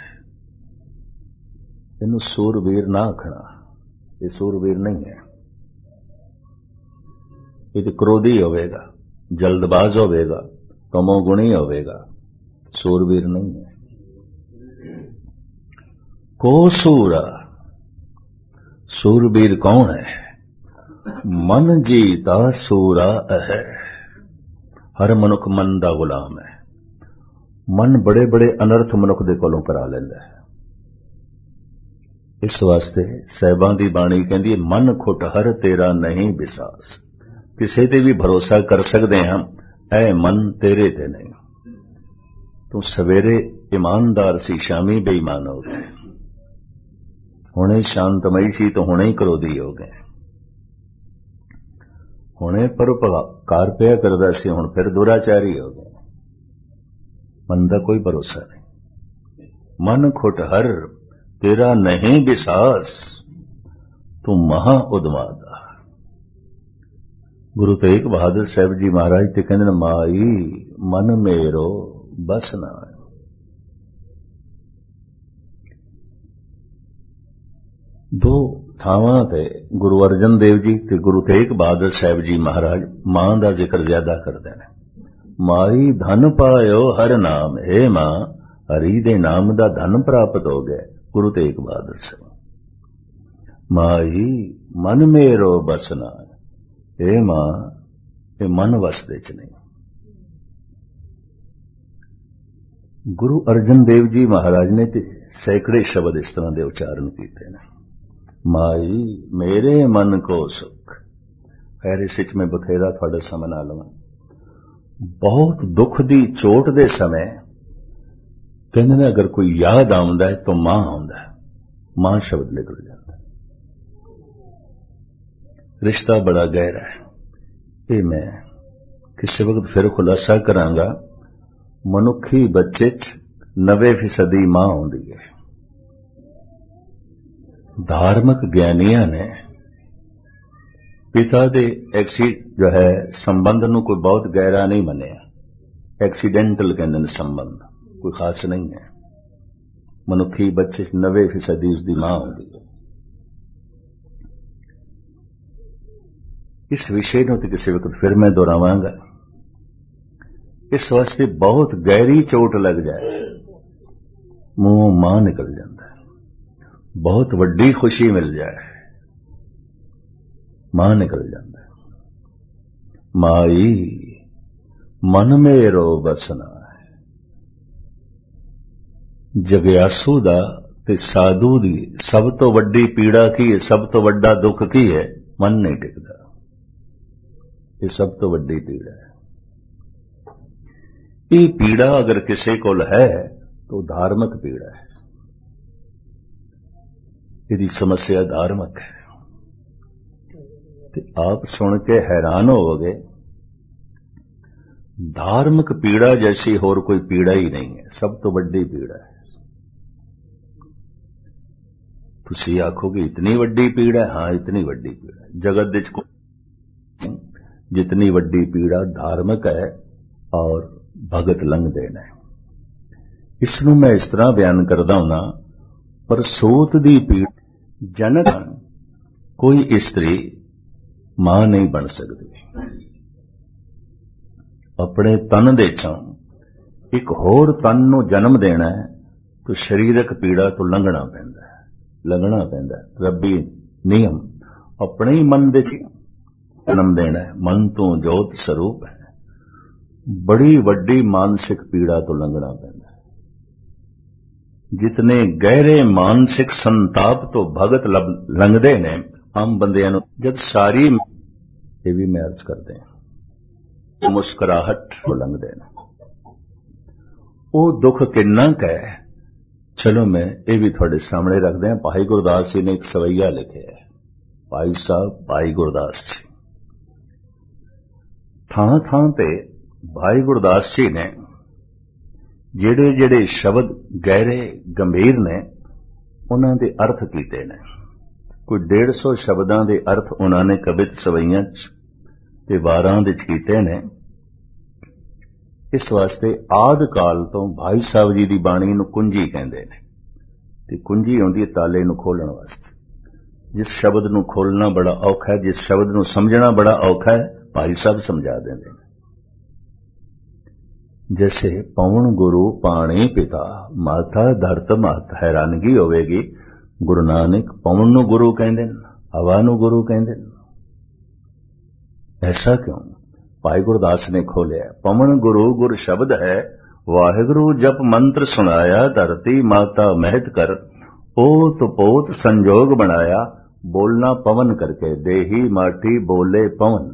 इनू सूरबीर ना आखना, ये सूरबीर नहीं है। ये तो क्रोधी होवेगा, जल्दबाज होवेगा, तमोगुणी होवेगा, सूरबीर नहीं है। को सूरा सूरबीर कौन है, मन जीता सूरा है। हर मनुख मन दा गुलाम है, मन बड़े बड़े अनर्थ मनुख दे कोलों करा लैंदा है। इस वास्ते साहिबां दी बाणी कहंदी है, मन खुट हर तेरा नहीं विसास। किसे ते भी भरोसा कर सकते हैं, ऐ मन तेरे ते नहीं। तू सवेरे ईमानदार सी, शामी बेईमान हो गए, हुणे शांतमई सी तो हुणे ही क्रोधी हो गए, हुणे परोपकार पिया करदा सी, हुण फिर दुराचारी हो गए। मन का कोई भरोसा नहीं। मन खुट हर तेरा नहीं विसास, तू महा उदमादा। गुरु तेग बहादुर साहब जी महाराज ते कहंदे ने, माई मन मेरो बस ना। दो थावां ते गुरु अर्जन देव जी ते गुरु तेग बहादुर साहब जी महाराज मां का जिक्र ज्यादा करते हैं। माई धन पायो हर नाम, हे मां हरि दे नाम का धन प्राप्त हो गया। गुरु तेग बहादुर साहब। माई मन मेरो बसना, हे मां ये मन वसदे च नहीं। गुरु अर्जन देव जी महाराज ने ते सैकड़े शब्द इस तरह के उच्चारण किए हैं। माई मेरे मन को सुख। खैर इस विच मैं बथेरा थोड़े समय ना लवां। बहुत दुख दी चोट दे समय कहते ने, अगर कोई याद आउंदा है तो मां आउंदा है, मां शब्द निकल जाता है। रिश्ता बड़ा गहरा है। ये मैं किसी वक्त फिर खुलासा करांगा। मनुखी बच्चे च नवे फीसदी मां आउंदी है। धार्मिक ज्ञानियां ने पिता दे एक्सी जो है संबंध नूं कोई बहुत गहरा नहीं मनिया। एक्सीडेंटल कहते हैं संबंध, कोई खास नहीं है। मनुखी बच्चे च नवे फीसदी उसकी मां आउंदी है। इस विषय नूं ते किसी वक्त फिर मैं दोहरावांगा। इस वास्ते बहुत गहरी चोट लग जाए, मुंह मां निकल जाता है। बहुत वड्डी खुशी मिल जाए, मां निकल जाता है। माई मन मेरो बसना है। जगयासू दा ते साधु दी सब तो वड्डी पीड़ा की है, सब तो वड्डा दुख की है? मन नहीं टिकता। ये सब तो वड्डी पीड़ा है। ये पीड़ा अगर किसी को है तो धार्मिक पीड़ा है। यदि समस्या धार्मिक है तो आप सुन के हैरान होगे। धार्मिक पीड़ा जैसी और कोई पीड़ा ही नहीं है। सब तो बड़ी पीड़ा है। तुसी आखोगे इतनी वड्डी पीड़ा है? हाँ, इतनी वड्डी पीड़ा है। जगत विच जितनी वड्डी पीड़ा धार्मिक है और भगत लंघ देना है। इसनूं मैं इस तरह बयान करदा हुंदा, पर सूत दी पीड़ा जनक कोई स्त्री मां नहीं बन सकती। अपने तन दे चों एक होर तन नूं जन्म देना है तो शरीरक पीड़ा तो लंघना पैंदा है, लंघना पैंदा है। रब्बी नियम अपने ही मन दे जन्म देना है। मन तो जोत स्वरूप है। बड़ी वड्डी मानसिक पीड़ा तो लंघना पैंदा है। जितने गहरे मानसिक संताप तो भगत लंघदे ने आम बंदियां नूं जद सारी ये भी मैं अर्ज करते हैं मुस्कुराहट को लंघदे ने। वो दुख किन्ना क है, चलो मैं ये भी थोड़े सामने रख दें। भाई गुरदास जी ने एक सवैया लिखे है। भाई साहब भाई गुरदास जी थां थां ते भाई गुरदास जी ने जेड़े जेड़े शब्द गहरे गंभीर ने उन्हां दे अर्थ कीते ने। कोई डेढ़ सौ शब्दां दे अर्थ उन्होंने कवित सवैयां ते वारां दे कीते ने। इस वास्ते आद काल तो भाई साहब जी दी बाणी नूं कुंजी कहंदे ने ते कुंजी हुंदी है ताले नूं खोलण वास्ते। जिस शब्द नूं खोलना बड़ा औखा है, जिस शब्द नूं समझना बड़ा औखा है, भाई साहब समझा देंदे ने। जैसे पवन गुरु पाणी पिता माता धरत महत। हैरानगी होवेगी, गुरु नानक पवन नूं गुरु कहंदे ने, हवा नूं गुरु कहंदे ने। ऐसा क्यों? भाई गुरदास ने खोलिया। पवन गुरु गुर शब्द है वाहिगुरु जप मंत्र सुनाया, धरती माता महत कर, ओत पोत संजोग बनाया, बोलना पवन करके, देही माटी बोले पवन।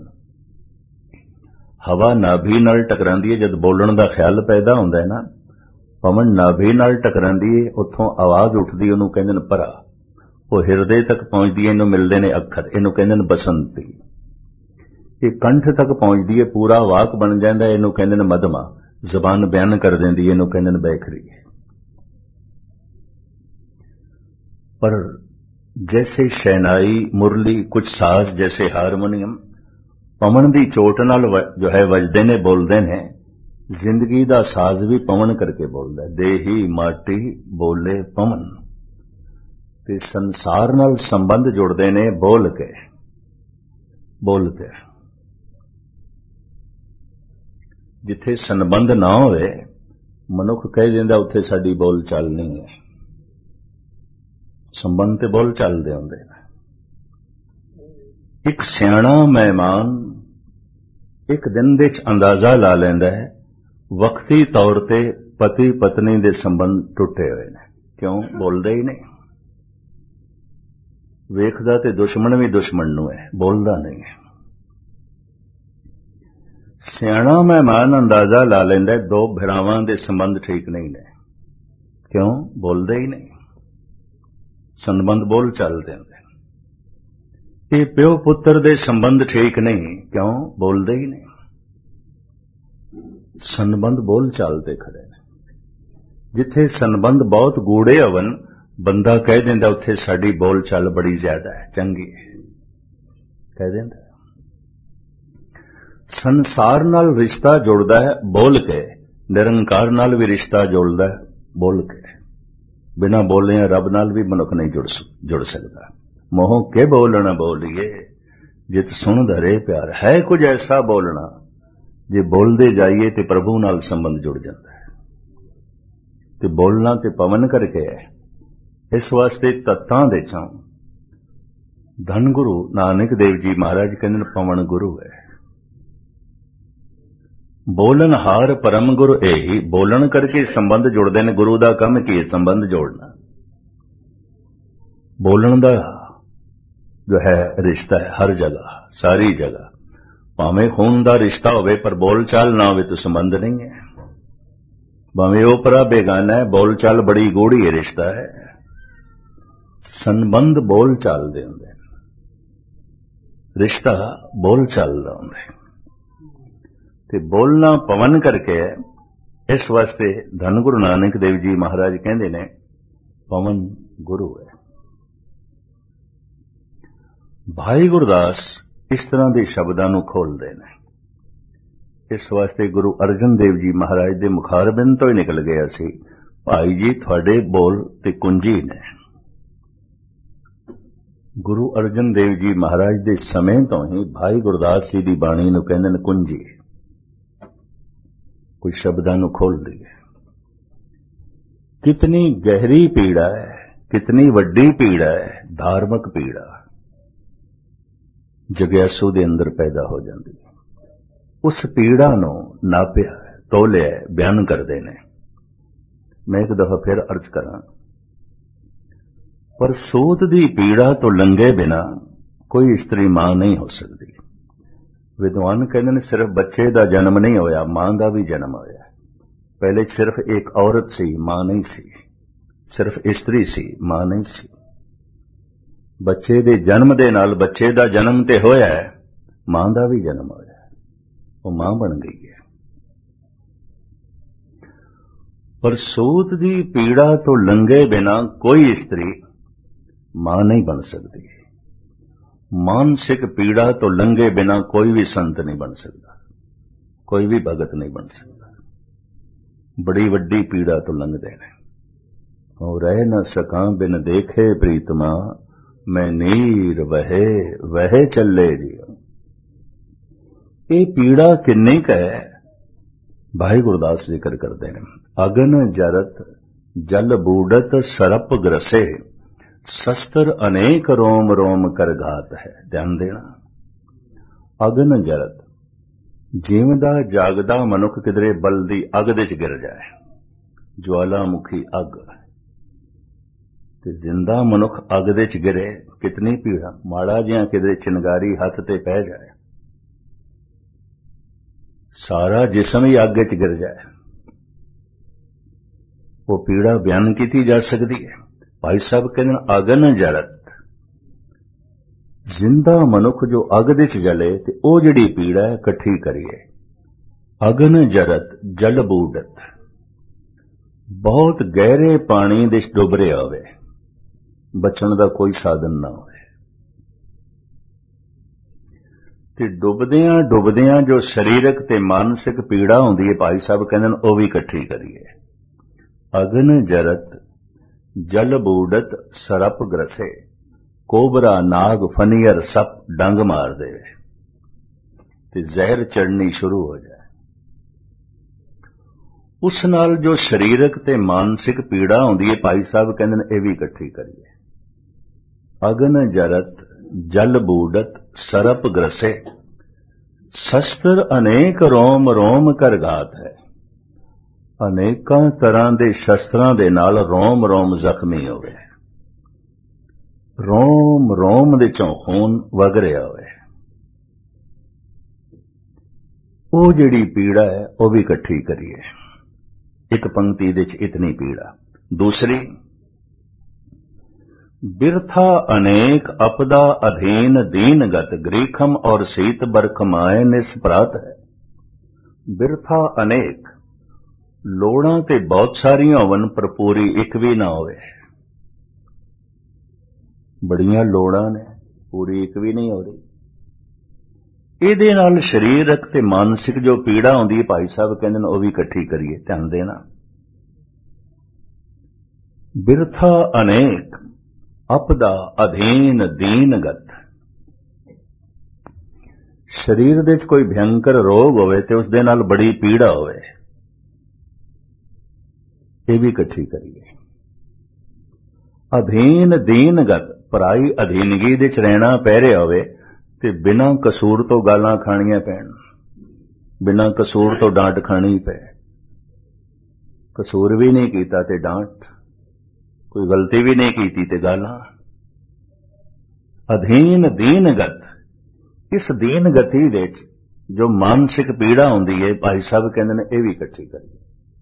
हवा नाभि नाल टकरांदी है, जद बोलण दा ख्याल पैदा हुंदा है ना, पवन नाभि नाल टकरांदी है, उत्थों आवाज उठदी, ओनू कहंदे ने परा, वो हिरदे तक पहुंचदी है, इनू मिलदे ने अखर, इनू कहंदे ने बसंती। ये कंठ तक पहुंचदी है, पूरा वाक बन जांदा है, इनू कहंदे ने मधमा, जबान बयान कर देंदी है, इनू कहंदे ने बैखरी। पर जैसे शहनाई, मुरली, कुछ साज जैसे हारमोनियम पवन दी चोट नाल जो है वजदे ने, बोलदे ने, जिंदगी दा साज भी पवन करके बोलदा है, देही माटी बोले पवन। ते संसार नाल संबंध जुड़दे ने बोल के, बोल के। जिथे संबंध ना होवे, मनुख कह दिंदा उत्थे साडी बोल चाल नहीं है। संबंध ते बोल चालदे हुंदे ने। एक सियाणा मेहमान एक दिन दे च अंदाजा ला लैंदा है, वक्ती तौर ते पति पत्नी दे संबंध टुटे हुए ने। क्यों? बोलदे ही नहीं। वेखदा ते दुश्मन भी दुश्मन नूं है, बोलदा नहीं है। सियाणा मेहमान अंदाजा ला लैंदा, दो भरावां दे संबंध ठीक नहीं ने। क्यों? बोलदे ही नहीं। संबंध बोल चलदे हुंदे। ये प्यो पुत्र दे संबंध ठीक नहीं। क्यों? बोलदे ही नहीं। संबंध बोल चलदे खड़े ने। जिथे संबंध बहुत गूढ़े होवन, बंदा कह दिंदा उत्थे साडी बोल चाल बड़ी ज्यादा है, चंगी है, कह दिंदा। संसार नाल रिश्ता जुड़दा है बोल के, निरंकार नाल भी रिश्ता जुड़दा है बोल के। बिना बोले रब नाल भी मनुख नहीं जुड़ जुड़ सकता। मोह के बोलना बोलिए, जित सुन धरे प्यार। है कुछ ऐसा बोलना, जे बोलदे जाइए ते प्रभु नाल संबंध जुड़ जाता है। ते बोलना ते पवन करके है। इस वास्ते तत्तां दे चों धन गुरु नानक देव जी महाराज कहंदे पवन गुरु है। बोलन हार परम गुरु एही। बोलन करके संबंध जुड़ते हैं। गुरु का काम की है संबंध जोड़ना। बोलन का जो है रिश्ता है हर जगह, सारी जगह। भावें खून का रिश्ता होवे पर बोल चाल ना होवे तो संबंध नहीं है। भावें ओपरा बेगाना है, बोल चाल बड़ी गूढ़ी रिश्ता है। संबंध बोल चाल दे होंदे, रिश्ता बोल चाल दा होंदा है। ते बोलना पवन करके है। इस वास्ते धन गुरु नानक देव जी महाराज कहंदे ने पवन गुरु है। भाई गुरदास इस तरह के शब्दां नूं खोलदे ने। इस वास्ते गुरु अर्जन देव जी महाराज दे मुखारबिंद तो ही निकल गया सी, भाई जी तुहाडे बोल ते कुंजी ने। गुरु अर्जन देव जी महाराज दे समय तो ही भाई गुरदास जी दी बाणी नूं कहंदे ने कुंजी। कोई शब्दां नूं खोल दिए। कितनी गहरी पीड़ा है, कितनी वड्डी पीड़ा है, धार्मिक पीड़ा जग्यासू दे अंदर पैदा हो जाती है। उस पीड़ा नूं नापिया, तोलिया, बयान करदे ने। मैं एक दफा फिर अर्ज करा, पर सूत दी पीड़ा तो लंघे बिना कोई स्त्री मां नहीं हो सकती। विद्वान कहते हैं सिर्फ बच्चे का जन्म नहीं होया, मां का भी जन्म होया। पहले सिर्फ एक औरत सी, मां नहीं सी। सिर्फ स्त्री सी, मां नहीं सी। बच्चे दे जन्म दे नाल बच्चे का जन्म ते होया है, मां का भी जन्म होया, वो मां बन गई है। पर सूत दी पीड़ा तो लंघे बिना कोई स्त्री मां नहीं बन सकती। मानसिक पीड़ा तो लंघे बिना कोई भी संत नहीं बन सकता, कोई भी भगत नहीं बन सकता। बड़ी वड्डी पीड़ा तो लंघदे ने। और रह न सका बिन देखे प्रीतमा, मैं नीर वहे वहे चले जियो। ये पीड़ा किन्नी क है, भाई गुरदास जिक्र करते हैं। अगन जरत जल बूडत सरप ग्रसे, शस्त्र अनेक रोम रोम कर घात है। ध्यान देना। अगन जरत ਜੀਵਦਾ ਜਾਗਦਾ ਮਨੁੱਖ ਕਿਧਰੇ ਬਲਦੀ ਅੱਗ ਦੇ ਚ ਗਿਰ ਜਾਏ, ਜਵਾਲਾਮੁਖੀ ਅੱਗ, ਤੇ ਜ਼ਿੰਦਾ ਮਨੁੱਖ ਅੱਗ ਦੇ ਚ ਗਿਰੇ, ਕਿਤਨੀ ਪੀੜਾ। ਮਾੜਾ ਜਿਹਾ ਕਿਧਰੇ ਚਿਨਗਾਰੀ ਹੱਥ ਤੇ ਪੈ ਜਾਏ, ਸਾਰਾ ਜਿਸਮ ਹੀ ਅੱਗ ਚ ਗਿਰ ਜਾਏ, ਉਹ ਪੀੜਾ ਬਿਆਨ ਕੀਤੀ ਜਾ ਸਕਦੀ ਹੈ। ਭਾਈ ਸਾਹਿਬ ਕਹਿੰਦੇ ਅਗਨ ਜਰਤ, ਜ਼ਿੰਦਾ ਮਨੁੱਖ ਜੋ ਅੱਗ ਦੇ ਚ ਜਲੇ ਤੇ ਉਹ ਜਿਹੜੀ ਪੀੜਾ ਹੈ ਇਕੱਠੀ ਕਰੀਏ। ਅਗਨ ਜਰਤ ਜਲ ਬੂਡਤ, ਬਹੁਤ ਗਹਿਰੇ ਪਾਣੀ ਦੇ ਚ ਡੁੱਬ ਰਿਹਾ ਹੋਵੇ, ਬਚਣ ਦਾ ਕੋਈ ਸਾਧਨ ਨਾ ਹੋਵੇ, ਤੇ ਡੁੱਬਦਿਆਂ ਡੁੱਬਦਿਆਂ ਜੋ ਸਰੀਰਕ ਤੇ ਮਾਨਸਿਕ ਪੀੜਾ ਹੁੰਦੀ ਹੈ, ਭਾਈ ਸਾਹਿਬ ਕਹਿੰਦੇ ਨੇ ਉਹ ਵੀ ਇਕੱਠੀ ਕਰੀਏ। ਅਗਨ ਜਰਤ ਜਲ ਬੂਡਤ ਸਰਪ ਗ੍ਰਸੇ, ਕੋਬਰਾ ਨਾਗ ਫਨੀਅਰ ਸੱਪ ਡੰਗ ਮਾਰ ਦੇਵੇ ਤੇ ਜ਼ਹਿਰ ਚੜਨੀ ਸ਼ੁਰੂ ਹੋ ਜਾਏ। ਉਸ ਨਾਲ ਜੋ ਸਰੀਰਕ ਤੇ ਮਾਨਸਿਕ ਪੀੜਾ ਹੁੰਦੀ ਹੈ, ਭਾਈ ਸਾਹਿਬ ਕਹਿੰਦੇ ਨੇ ਇਹ ਵੀ ਇਕੱਠੀ ਕਰੀਏ। ਅਗਨ ਜਰਤ ਜਲ ਬੂਡਤ ਸਰਪ ਗ੍ਰਸੇ, ਸ਼ਸਤਰ ਅਨੇਕ ਰੋਮ ਰੋਮ ਕਰ ਘਾਤ ਹੈ, ਅਨੇਕਾਂ ਤਰ੍ਹਾਂ ਦੇ ਸ਼ਸਤਰਾਂ ਦੇ ਨਾਲ ਰੋਮ ਰੋਮ ਜ਼ਖਮੀ ਹੋਵੇ, ਰੋਮ ਰੋਮ ਦੇ ਚੋਂ ਖੂਨ ਵਗ ਰਿਹਾ ਹੋਵੇ, ਉਹ ਜਿਹੜੀ ਪੀੜਾ ਹੈ ਉਹ ਵੀ ਇਕੱਠੀ ਕਰੀਏ। ਇੱਕ ਪੰਕਤੀ ਦੇ ਚ ਇਤਨੀ ਪੀੜਾ। ਦੂਸਰੀ, ਬਿਰਥਾ ਅਨੇਕ ਅਪਦਾ ਅਧੀਨ ਦੀਨਗਤ, ਗ੍ਰੀਖਮ ਔਰ ਸੀਤ ਬਰਖਮਾਏ ਨਿਸਪ੍ਰਾਤ ਹੈ। ਬਿਰਥਾ ਅਨੇਕ, ਲੋੜਾਂ ਤੇ ਬਹੁਤ ਸਾਰੀਆਂ ਹੋਵਨ ਪਰ ਪੂਰੀ ਇੱਕ ਵੀ ਨਾ ਹੋਵੇ। ਬੜੀਆਂ ਲੋੜਾਂ ਨੇ, ਪੂਰੀ ਇੱਕ ਵੀ ਨਹੀਂ ਹੋ ਰਹੀ। ਇਹਦੇ ਨਾਲ ਸਰੀਰਕ ਤੇ ਮਾਨਸਿਕ ਜੋ ਪੀੜਾ ਹੁੰਦੀ ਹੈ, ਭਾਈ ਸਾਹਿਬ ਕਹਿੰਦੇ ਨੇ ਉਹ ਵੀ ਇਕੱਠੀ ਕਰੀਏ। ਧਿਆਨ ਦੇਣਾ। ਬਿਰਥਾ ਅਨੇਕ ਅਪਦਾ ਅਧੀਨ ਦੀਨਗਤ, ਸਰੀਰ ਦੇ ਚ ਕੋਈ ਭਿਅੰਕਰ ਰੋਗ ਹੋਵੇ ਤੇ ਉਸ ਦੇ ਨਾਲ ਬੜੀ ਪੀੜਾ ਹੋਵੇ, ਇਹ ਵੀ ਇਕੱਠੀ ਕਰੀਏ। ਅਧੀਨ ਦੀਨਗਤ, ਪਰਾਈ ਅਧੀਨਗੀ ਦੇ ਚ ਰਹਿਣਾ ਪੈ ਰਿਹਾ ਹੋਵੇ ਤੇ ਬਿਨਾਂ ਕਸੂਰ ਤੋਂ ਗਾਲਾਂ ਖਾਣੀਆਂ ਪੈਣ, ਬਿਨਾਂ ਕਸੂਰ ਤੋਂ ਡਾਂਟ ਖਾਣੀ ਪਏ, ਕਸੂਰ ਵੀ ਨਹੀਂ ਕੀਤਾ ਤੇ ਡਾਂਟ, ਕੋਈ ਗਲਤੀ ਵੀ ਨਹੀਂ ਕੀਤੀ ਤੇ ਗਾਲਾਂ। ਅਧੀਨ ਦੀਨਗਤ, ਇਸ ਦੀਨਗਤੀ ਦੇ ਚ ਜੋ ਮਾਨਸਿਕ ਪੀੜਾ ਹੁੰਦੀ ਹੈ, ਭਾਈ ਸਾਹਿਬ ਕਹਿੰਦੇ ਨੇ ਇਹ ਵੀ ਇਕੱਠੀ ਕਰੀਏ।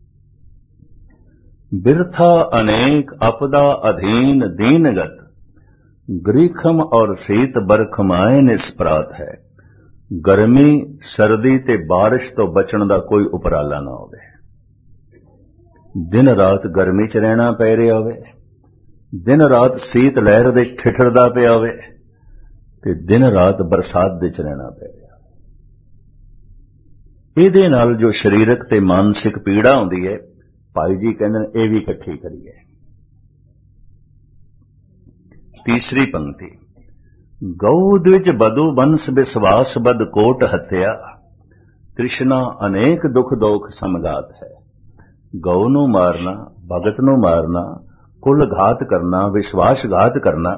ਬਿਰਥਾ ਅਨੇਕ ਅਪਦਾ ਅਧੀਨ ਦੀਨਗਤ, ਗ੍ਰੀਖਮ ਔਰ ਸੀਤ ਬਰਖਮਾਏ ਨਿਸਪ੍ਰਾਤ ਹੈ। ਗਰਮੀ ਸਰਦੀ ਤੇ ਬਾਰਿਸ਼ ਤੋਂ ਬਚਣ ਦਾ ਕੋਈ ਉਪਰਾਲਾ ਨਾ ਹੋਵੇ, ਦਿਨ ਰਾਤ ਗਰਮੀ ਚ ਰਹਿਣਾ ਪੈ ਰਿਹਾ ਹੋਵੇ, ਦਿਨ ਰਾਤ ਸੀਤ ਲਹਿਰ ਦੇ ਠਿਠਰਦਾ ਪਿਆ ਹੋਵੇ ਤੇ ਦਿਨ ਰਾਤ ਬਰਸਾਤ ਦੇ ਚ ਰਹਿਣਾ ਪੈ ਰਿਹਾ। ਇਹਦੇ ਨਾਲ ਜੋ ਸਰੀਰਕ ਤੇ ਮਾਨਸਿਕ ਪੀੜਾ ਹੁੰਦੀ ਹੈ, ਭਾਈ ਜੀ ਕਹਿੰਦੇ ਨੇ ਇਹ ਵੀ ਇਕੱਠੀ ਕਰੀਏ। ਤੀਸਰੀ ਪੰਕਤੀ, ਗਊ द्विज बधु बंस विश्वास बद कोट हत्या, ਤ੍ਰਿਸ਼ਨਾ ਅਨੇਕ ਦੁਖ ਦੋਖ ਸਮਗਾਤ ਹੈ। ਗਊ ਨੂੰ ਮਾਰਨਾ, ਭਗਤ ਨੂੰ ਮਾਰਨਾ, ਕੁਲ ਘਾਤ ਕਰਨਾ, ਵਿਸ਼ਵਾਸਘਾਤ ਕਰਨਾ,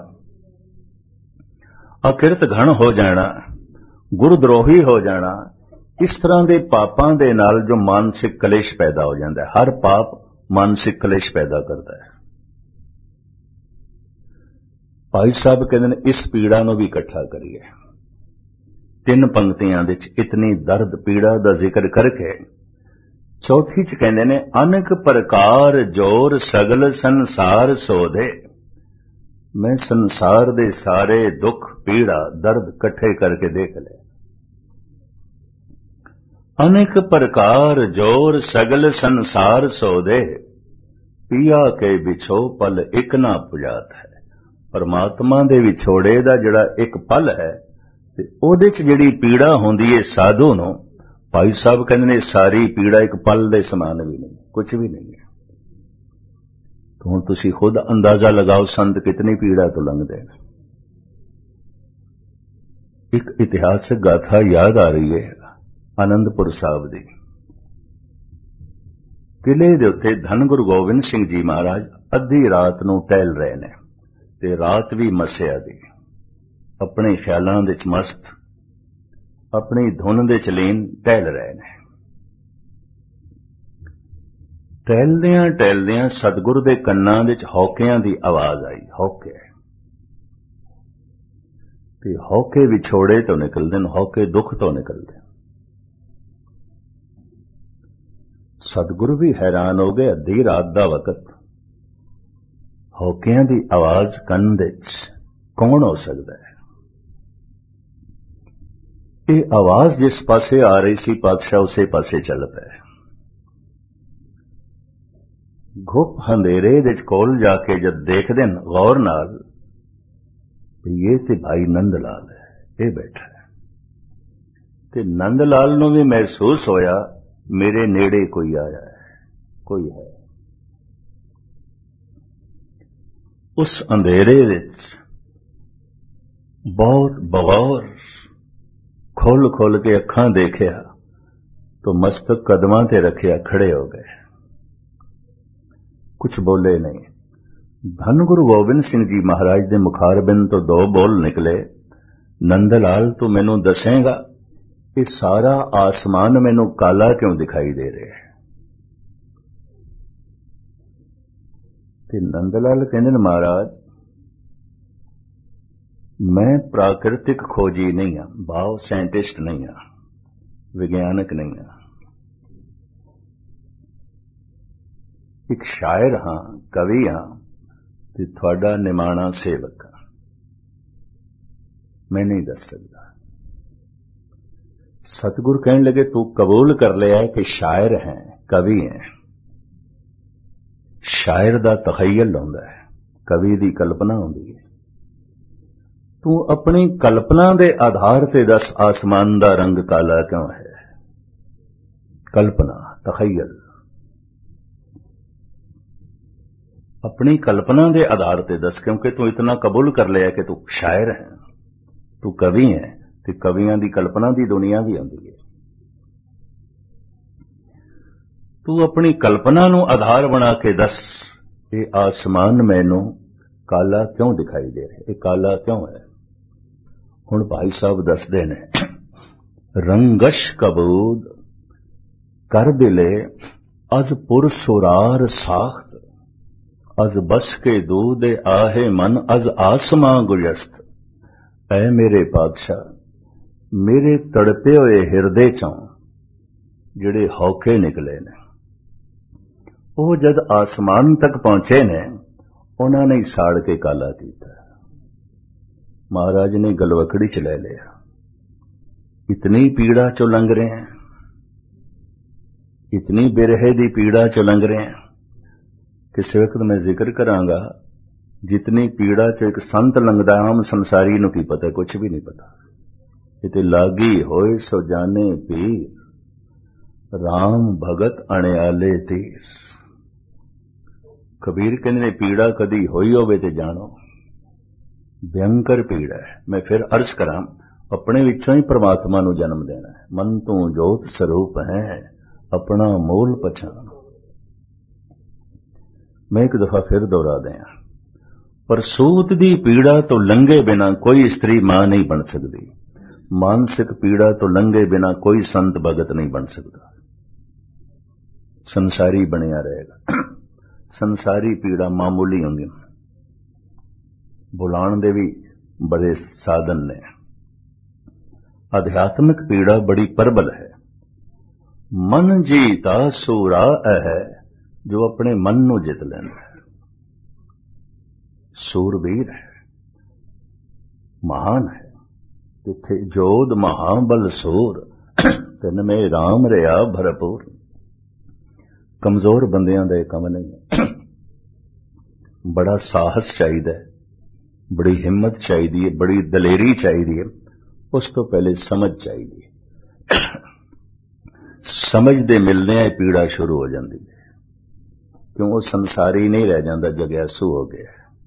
ਅਕਿਰਤ ਘਣ ਹੋ ਜਾਣਾ, ਗੁਰਦਰੋਹੀ ਹੋ ਜਾਣਾ, ਇਸ ਤਰ੍ਹਾਂ ਦੇ ਪਾਪਾਂ ਦੇ ਨਾਲ ਜੋ ਮਾਨਸਿਕ ਕਲੇਸ਼ ਪੈਦਾ ਹੋ ਜਾਂਦਾ ਹੈ। ਹਰ ਪਾਪ ਮਾਨਸਿਕ ਕਲੇਸ਼ ਪੈਦਾ ਕਰਦਾ ਹੈ। ਭਾਈ ਸਾਹਿਬ ਕਹਿੰਦੇ ਨੇ ਇਸ ਪੀੜਾ ਨੂੰ ਵੀ ਇਕੱਠਾ ਕਰੀਏ। ਤਿੰਨ ਪੰਕਤੀਆਂ ਵਿੱਚ ਇਤਨੀ ਦਰਦ ਪੀੜਾ ਦਾ ਜ਼ਿਕਰ ਕਰਕੇ ਚੌਥੀ ਚ ਕਹਿੰਦੇ ਨੇ, ਅਨੇਕ ਪ੍ਰਕਾਰ ਜੋਰ ਸਗਲ ਸੰਸਾਰ ਸੋਧੇ, ਮੈਂ ਸੰਸਾਰ ਦੇ ਸਾਰੇ ਦੁੱਖ ਪੀੜਾ ਦਰਦ ਇਕੱਠੇ ਕਰਕੇ ਦੇਖ ਲਏ। ਅਨੇਕ ਪ੍ਰਕਾਰ ਜੋਰ ਸਗਲ ਸੰਸਾਰ ਸੋਧੇ, ਪਿਆ ਕੇ ਵਿਛੋ ਪਲ ਇੱਕ ਨਾ ਪੁਜਾਤ ਹੈ। ਪਰਮਾਤਮਾ ਦੇ ਵਿਛੋੜੇ ਦਾ ਜਿਹੜਾ ਇੱਕ ਪਲ ਹੈ ਤੇ ਉਹਦੇ ਚ ਜਿਹੜੀ ਪੀੜਾ ਹੁੰਦੀ ਹੈ ਸਾਧੂ ਨੂੰ, ਭਾਈ ਸਾਹਿਬ ਕਹਿੰਦੇ ਨੇ ਸਾਰੀ ਪੀੜਾ ਇੱਕ ਪਲ ਦੇ ਸਮਾਨ ਵੀ ਨਹੀਂ, ਕੁਝ ਵੀ ਨਹੀਂ ਹੈ। ਹੁਣ ਤੁਸੀਂ ਖੁਦ ਅੰਦਾਜ਼ਾ ਲਗਾਓ ਸੰਤ ਕਿਤਨੀ ਪੀੜਾ ਤੋਂ ਲੰਘਦੇ ਨੇ। ਇੱਕ ਇਤਿਹਾਸਕ ਗਾਥਾ ਯਾਦ ਆ ਰਹੀ ਹੈ ਆਨੰਦਪੁਰ ਸਾਹਿਬ ਦੀ। ਕਿਲੇ ਦੇ ਉੱਤੇ ਧੰਨ ਗੁਰੂ ਗੋਬਿੰਦ ਸਿੰਘ ਜੀ ਮਹਾਰਾਜ ਅੱਧੀ ਰਾਤ ਨੂੰ ਟਹਿਲ ਰਹੇ ਨੇ ਤੇ ਰਾਤ ਵੀ ਮੱਸਿਆ ਦੀ, ਆਪਣੇ ਖਿਆਲਾਂ ਵਿੱਚ ਮਸਤ। अपनी धुन दे चलीन टहल रहे ने। टहलदियां टहलदियां सतगुरु दे कन्नां विच हौकियां दी आवाज आई। हौके ते हौके विछोड़े तो निकलदे ने, हौके दुख तो निकलदे। सतगुरु भी हैरान हो गए। अद्धी रात दा वक्त, हौकियां दी आवाज कंन विच कौन हो सकदा है? ये आवाज जिस पासे आ रही सी, पातशाह उसे पासे चल पए। घुप अंधेरे दे कोल जाके जद देखदे न गौर नाल, ये ते भाई नंद लाल है, ये बैठा है। ते नंद लाल नूं भी महसूस होया मेरे नेड़े कोई आया है, कोई है। उस अंधेरे विच बहुत बगौर खोल खोल के अखां देखिया तो मस्तक कदमां ते रखिया खड़े हो गए। कुछ बोले नहीं। धन गुरु गोबिंद सिंह जी महाराज दे मुखारबिंद तो दो बोल निकले, नंदलाल तू मैनू दसेगा कि सारा आसमान मैनू काला क्यों दिखाई दे रहा है? ते नंदलाल कहंदे ने महाराज मैं प्राकृतिक खोजी नहीं हाँ, भाव साइंटिस्ट नहीं हाँ, विज्ञानक नहीं हाँ, एक शायर हाँ, कवि हाँ, ते थोड़ा निमाणा सेवक हाँ। मैं नहीं दस सकता। सतगुरु कहने लगे तू कबूल कर लिया है कि शायर हैं, कवि हैं। शायर दा तखय्युल होंदा है, कवि दी कल्पना होंदी है। तू अपनी कल्पना दे आधार ते दस आसमान दा रंग काला क्यों है? कल्पना, तखय्युल। अपनी कल्पना दे आधार ते दस, क्योंकि तू इतना कबूल कर लिया कि तू शायर है, तू कवि है, ते कवियां दी कल्पना दी दुनिया भी होंदी है। तू अपनी कल्पना नू आधार बना के दस ये आसमान मैनू काला क्यों दिखाई दे रहा है? ये काला क्यों है? हुण भाई साहब दसदे ने, रंगश कबूद कर दिले अज पुर सुरार साख्त, अज बस के दूध आहे मन अज आसमां गुजस्त। ऐ मेरे पातशाह, मेरे तड़पे हुए हिरदे चों जिहड़े हौके निकले ने, वो जद आसमान तक पहुंचे ने, उन्होंने ही साड़ के काला किया। महाराज ने गलवकड़ी च ले लिया। इतनी पीड़ा चो लंघ रहे हैं, इतनी बिरहे दी पीड़ा चो लंघ रहे हैं। किस वक्त मैं जिक्र करांगा, जितनी पीड़ा चो एक संत लंघदा, आम संसारी नूं की पता, कुछ भी नहीं पता। इते लागी होए सो जाने पीर, राम भगत अणियाले तीर। कबीर कहने ने पीड़ा कदी होई होवे ते जानो, भयंकर पीड़ा है। मैं फिर अर्ज करा, अपने विचों ही परमात्मा नूं जन्म देना है। मन तू जोत स्वरूप है, अपना मूल पछान। मैं एक दफा फिर दोहरा दें, पर सूत दी पीड़ा तो लंघे बिना कोई स्त्री मां नहीं बन सकती। मानसिक पीड़ा तो लंघे बिना कोई संत भगत नहीं बन सकता। संसारी बनिया रहेगा। संसारी पीड़ा मामूली होंगी, बुलाण दे भी बड़े साधन ने। आध्यात्मिक पीड़ा बड़ी प्रबल है। मन जीता सूरा है जो अपने मन नूं जित लैंदा है। सूरवीर है, महान है। जिथे जोध महाबल सूर, तिन में राम रहा भरपूर। कमजोर बंदियां दा काम नहीं है। बड़ा साहस चाहिए, बड़ी हिम्मत चाहिए, बड़ी दलेरी चाहिए। उस तो पहले समझ चाहिए। समझ दे मिलने पीड़ा शुरू हो जाती है, क्यों वो संसारी नहीं रह जाता, जग्यासू हो गया।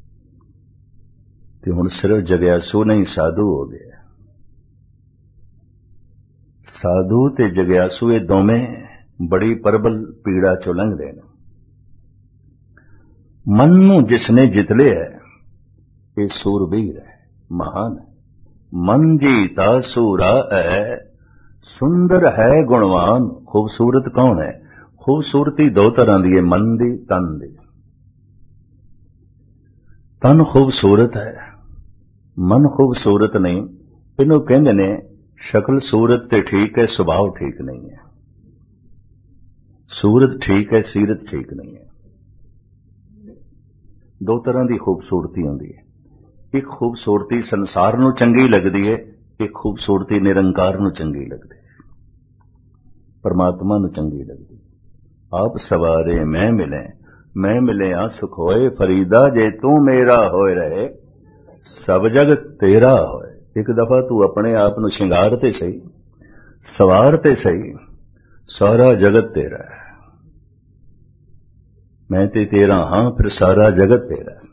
तो हुण सिर्फ जग्यासू नहीं, साधु हो गया। साधु ते जग्यासू ये दोवें बड़ी प्रबल पीड़ा चो लंघदे ने। मन नूं जिसने जित लिया है, ये सूरबीर है, महान है। मन जीता सूरा है ਸੁੰਦਰ ਹੈ ਗੁਣਵਾਨ। ਖੂਬਸੂਰਤ ਕੌਣ ਹੈ? ਖੂਬਸੂਰਤੀ ਦੋ ਤਰ੍ਹਾਂ ਦੀ ਹੈ, ਮਨ ਦੀ, ਤਨ ਦੀ। ਤਨ ਖੂਬਸੂਰਤ ਹੈ, ਮਨ ਖੂਬਸੂਰਤ ਨਹੀਂ। ਇਹਨੂੰ ਕਹਿੰਦੇ ਨੇ ਸ਼ਕਲ ਸੂਰਤ ਤੇ ਠੀਕ ਹੈ, ਸੁਭਾਅ ਠੀਕ ਨਹੀਂ ਹੈ। ਸੂਰਤ ਠੀਕ ਹੈ, ਸੀਰਤ ਠੀਕ ਨਹੀਂ ਹੈ। ਦੋ ਤਰ੍ਹਾਂ ਦੀ ਖੂਬਸੂਰਤੀ ਹੁੰਦੀ ਹੈ। ਇੱਕ ਖੂਬਸੂਰਤੀ ਸੰਸਾਰ ਨੂੰ ਚੰਗੀ ਲੱਗਦੀ ਹੈ, ਇੱਕ ਖੂਬਸੂਰਤੀ ਨਿਰੰਕਾਰ ਨੂੰ ਚੰਗੀ ਲੱਗਦੀ ਹੈ, ਪਰਮਾਤਮਾ ਨੂੰ ਚੰਗੀ ਲੱਗਦੀ ਹੈ। ਆਪ ਸਵਾਰੇ ਮੈਂ ਮਿਲੇ, ਮੈਂ ਮਿਲਿਆ ਸੁਖ ਹੋਏ ਫਰੀਦਾ, ਜੇ ਤੂੰ ਮੇਰਾ ਹੋਏ ਰਹੇ ਸਭ ਜਗ ਤੇਰਾ ਹੋਏ। ਇੱਕ ਦਫਾ ਤੂੰ ਆਪਣੇ ਆਪ ਨੂੰ ਸ਼ਿੰਗਾਰ ਤੇ ਸਹੀ, ਸਵਾਰ ਤੇ ਸਹੀ, ਸਾਰਾ ਜਗਤ ਤੇਰਾ ਹੈ। ਮੈਂ ਤੇ ਤੇਰਾ ਹਾਂ, ਫਿਰ ਸਾਰਾ ਜਗਤ ਤੇਰਾ ਹੈ।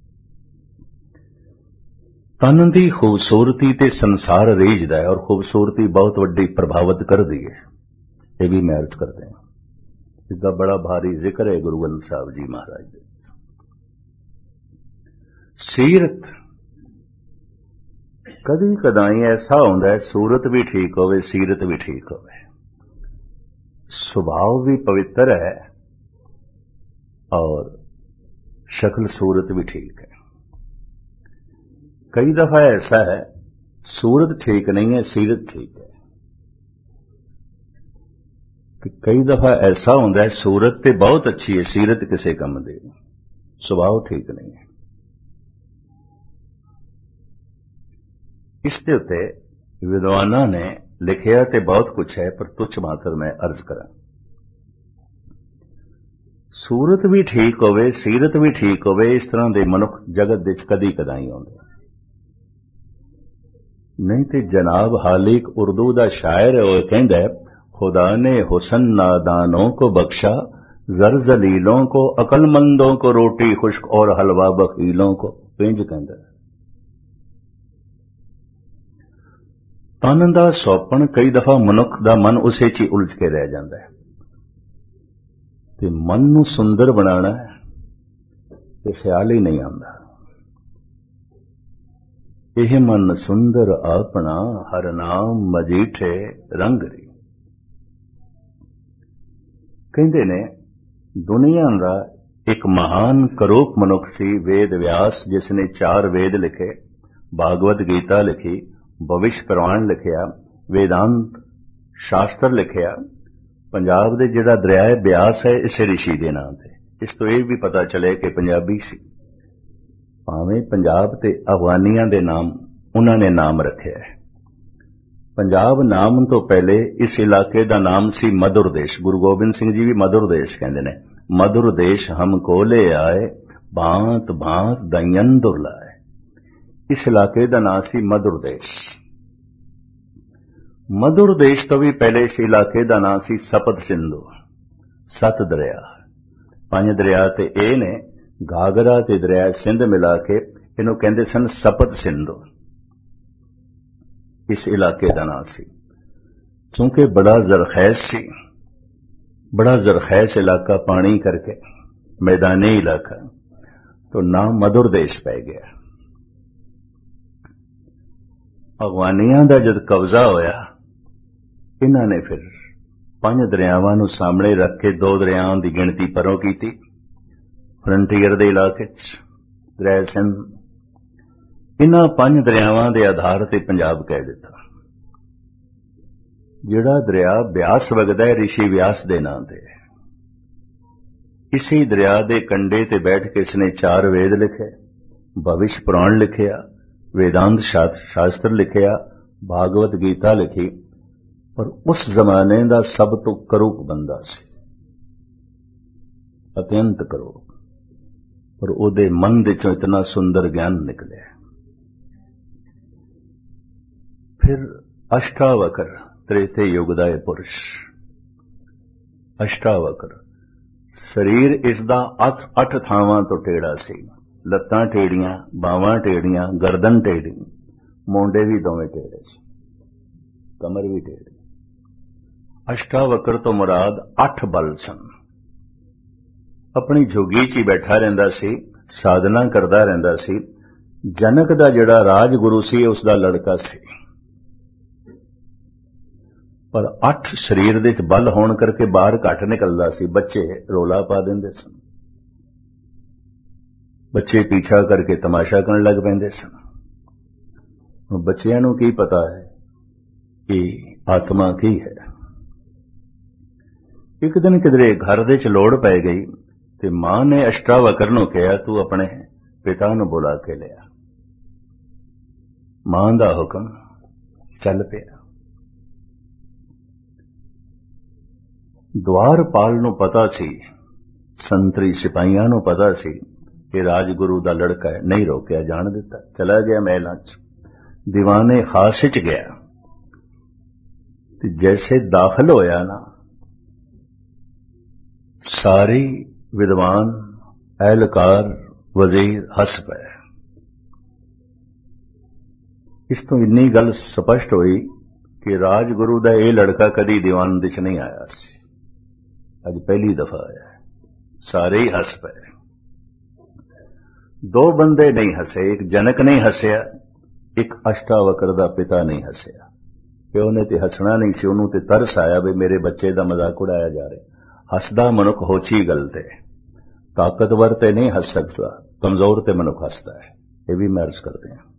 ਤਨ ਦੀ ਖੂਬਸੂਰਤੀ ਤੇ ਸੰਸਾਰ ਰੀਝਦਾ ਹੈ, ਔਰ ਖੂਬਸੂਰਤੀ ਬਹੁਤ ਵੱਡੀ ਪ੍ਰਭਾਵਿਤ ਕਰਦੀ ਹੈ। ਇਹ ਵੀ ਮੈਂ ਅਰਜ਼ ਕਰਦੇ ਹਾਂ। ਇਸਦਾ ਬੜਾ ਭਾਰੀ ਜ਼ਿਕਰ ਹੈ ਗੁਰੂ ਗ੍ਰੰਥ ਸਾਹਿਬ ਜੀ ਮਹਾਰਾਜ ਦੇ। ਸੀਰਤ ਕਦੀ ਕਦਾਈ ਐਸਾ ਹੁੰਦਾ ਹੈ, ਸੂਰਤ ਵੀ ਠੀਕ ਹੋਵੇ, ਸੀਰਤ ਵੀ ਠੀਕ ਹੋਵੇ, ਸੁਭਾਅ ਵੀ ਪਵਿੱਤਰ ਹੈ ਔਰ ਸ਼ਕਲ ਸੂਰਤ ਵੀ ਠੀਕ ਹੈ। ਕਈ ਦਫਾ ਐਸਾ ਹੈ ਸੂਰਤ ਠੀਕ ਨਹੀਂ ਹੈ, ਸੀਰਤ ਠੀਕ ਹੈ। ਕਿ ਕਈ ਦਫਾ ਐਸਾ ਹੁੰਦਾ ਹੈ ਸੂਰਤ ਤੇ ਬਹੁਤ ਅੱਛੀ ਹੈ, ਸੀਰਤ ਕਿਸੇ ਕੰਮ ਦੀ, ਸੁਭਾਅ ਠੀਕ ਨਹੀਂ ਹੈ। ਇਸ ਦੇ ਉੱਤੇ ਵਿਦਵਾਨਾਂ ਨੇ ਲਿਖਿਆ ਤੇ ਬਹੁਤ ਕੁਝ ਹੈ, ਪਰ ਤੁੱਛ ਮਾਤਰ ਮੈਂ ਅਰਜ਼ ਕਰਾਂ। ਸੂਰਤ ਵੀ ਠੀਕ ਹੋਵੇ, ਸੀਰਤ ਵੀ ਠੀਕ ਹੋਵੇ, ਇਸ ਤਰ੍ਹਾਂ ਦੇ ਮਨੁੱਖ ਜਗਤ ਵਿੱਚ ਕਦੀ ਕਦਾਈ ਆਉਂਦੇ ਨਹੀਂ। ਤੇ ਜਨਾਬ ਹਾਲਿਕ ਉਰਦੂ ਦਾ ਸ਼ਾਇਰ ਹੈ, ਉਹ ਕਹਿੰਦਾ ਹੈ, खुदा ने हुसन नादानों को बख्शा, जर जलीलों को, अकलमंदों को रोटी खुश्क और हलवा बखीलों को। इंज कहंदा तन दा सौपण कई दफा मनुख दा मन उसे च उलझ के रह जाता है। ते मन नूं सुंदर बनाना है ते ख्याल ही नहीं आंदा। यह मन सुंदर अपना, हर नाम मजीठे रंग री। ਕਹਿੰਦੇ ਨੇ ਦੁਨੀਆ ਦਾ ਇੱਕ ਮਹਾਨ ਕਰੂਪ ਮਨੁੱਖ ਸੀ ਵੇਦ ਵਿਆਸ, ਜਿਸ ਨੇ ਚਾਰ ਵੇਦ ਲਿਖੇ, ਭਾਗਵਤ ਗੀਤਾ ਲਿਖੀ, ਭਵਿਸ਼ ਪੁਰਾਣ ਲਿਖਿਆ, ਵੇਦਾਂਤ ਸ਼ਾਸਤਰ ਲਿਖਿਆ। ਪੰਜਾਬ ਦੇ ਜਿਹੜਾ ਦਰਿਆ ਹੈ ਬਿਆਸ ਹੈ, ਇਸੇ ਰਿਸ਼ੀ ਦੇ ਨਾਂ ਤੇ। ਇਸ ਤੋਂ ਇਹ ਵੀ ਪਤਾ ਚੱਲੇ ਕਿ ਪੰਜਾਬੀ ਸੀ, ਭਾਵੇਂ ਪੰਜਾਬ ਤੇ ਅਫਗਾਨੀਆਂ ਦੇ ਨਾਮ ਉਹਨਾਂ ਨੇ ਨਾਮ ਰੱਖਿਆ ਹੈ। ਪੰਜਾਬ ਨਾਮ ਤੋਂ ਪਹਿਲੇ ਇਸ ਇਲਾਕੇ ਦਾ ਨਾਮ ਸੀ ਮਧੁਰ ਦੇਸ਼। ਗੁਰੂ ਗੋਬਿੰਦ ਸਿੰਘ ਜੀ ਵੀ ਮਧੁਰ ਦੇਸ਼ ਕਹਿੰਦੇ ਨੇ। ਮਧੁਰ ਦੇਸ਼ ਹਮ ਕੋ ਲੈ ਆਏ, ਭਾਂਤ ਭਾਂਤ ਦਯਨ ਦੁਰਲਾਏ। ਇਸ ਇਲਾਕੇ ਦਾ ਨਾਮ ਸੀ ਮਧੁਰ ਦੇਸ਼। ਮਧੁਰ ਦੇਸ਼ ਤੋਂ ਵੀ ਪਹਿਲੇ ਇਸ ਇਲਾਕੇ ਦਾ ਨਾਮ ਸੀ ਸਪਤ ਸਿੰਧੂ, ਸੱਤ ਦਰਿਆ। ਪੰਜ ਦਰਿਆ ਤੇ ਇਹ ਨੇ, ਘਾਗਰਾ ਤੇ ਦਰਿਆ ਸਿੰਧ ਮਿਲਾ ਕੇ ਇਹਨੂੰ ਕਹਿੰਦੇ ਸਨ ਸਪਤ ਸਿੰਧੂ। इस इलाके का नाम सी। चूंकि बड़ा जरखैज सी, बड़ा जरखैज इलाका पानी करके मैदानी इलाका, तो नाम मधुर देश पै गया। अफगानियां दा जद कब्जा होया, इन्हां ने फिर पंज दरियावां नूं सामने रख के दो दरियावां दी गिणती परों कीती। फ्रंटीयर दे इलाके च दरिया सिंध, इन्हां पंज दरियावां दे आधार ते पंजाब कह दिता। जिहड़ा दरिया ब्यास वगदा है ऋषि व्यास दे नां ते, इसी दरिया दे कंडे ते बैठ के इसने चार वेद लिखे, भविष्य पुराण लिखिया, वेदांत शास्त्र लिखिया, भागवत गीता लिखी। पर उस जमाने दा सब तो करूप बंदा सी, अत्यंत करूप, पर ओदे मन दे चों इतना सुंदर ज्ञान निकले। फिर अष्टावकर त्रेते युग दा पुरुष, अष्टावकर शरीर इसदा अठ अठ थावां तो टेढ़ा सी। लत्तां टेढ़ियां, बावां टेढ़ियां, गर्दन टेढ़ी, मोंडे भी दोवें टेढ़े सी, कमर भी टेढ़ी। अष्टावकर तो मुराद अठ बल सन। अपनी झुगी च ही बैठा रहिंदा सी, साधना करदा रहिंदा सी। जनक दा जिहड़ा राजगुरु सी उसदा लड़का सी। पर अठ शरीर दे च बल होण करके बाहर घट निकलदा सी। बच्चे रौला पा दिंदे सन, बच्चे पीछा करके तमाशा करन लग पैंदे सन। हुण बच्चियां नूं की पता है कि आत्मा की है। एक दिन किधरे घर दे च लोड़ पै गई ते मां ने अष्टावक्र नूं कहा, तू अपने पिता नूं बुला के लिया। मां दा हुक्म चल पिया। द्वारपाल नूं पता सी, संतरी सिपाहियां नूं पता सी कि राजगुरु दा लड़का है, नहीं रोकिया जान दिता, चला गया महलां च। दीवाने खास च गया ते जैसे दाखिल होया ना, सारी विद्वान एहलकार वजीर हस पे। इस तो इन्नी गल स्पष्ट हुई कि राजगुरु दा यह लड़का कदी दीवान दे च नहीं आया सी, अज पहली दफा आया। सारे ही हस पे। दो बंदे नहीं हसे, एक जनक नहीं हसया, एक अष्टावक्र दा पिता नहीं हसया। प्यो ने ते हसना नहीं सी, उन्होंने ते तरस आया भी मेरे बच्चे दा मजाक उड़ाया जा रहा। हसदा मनुख होची गल ते, ताकतवर ते नहीं हस सकता, कमजोर ते मनुख हसदा है। ये भी मैं अर्ज करते हैं।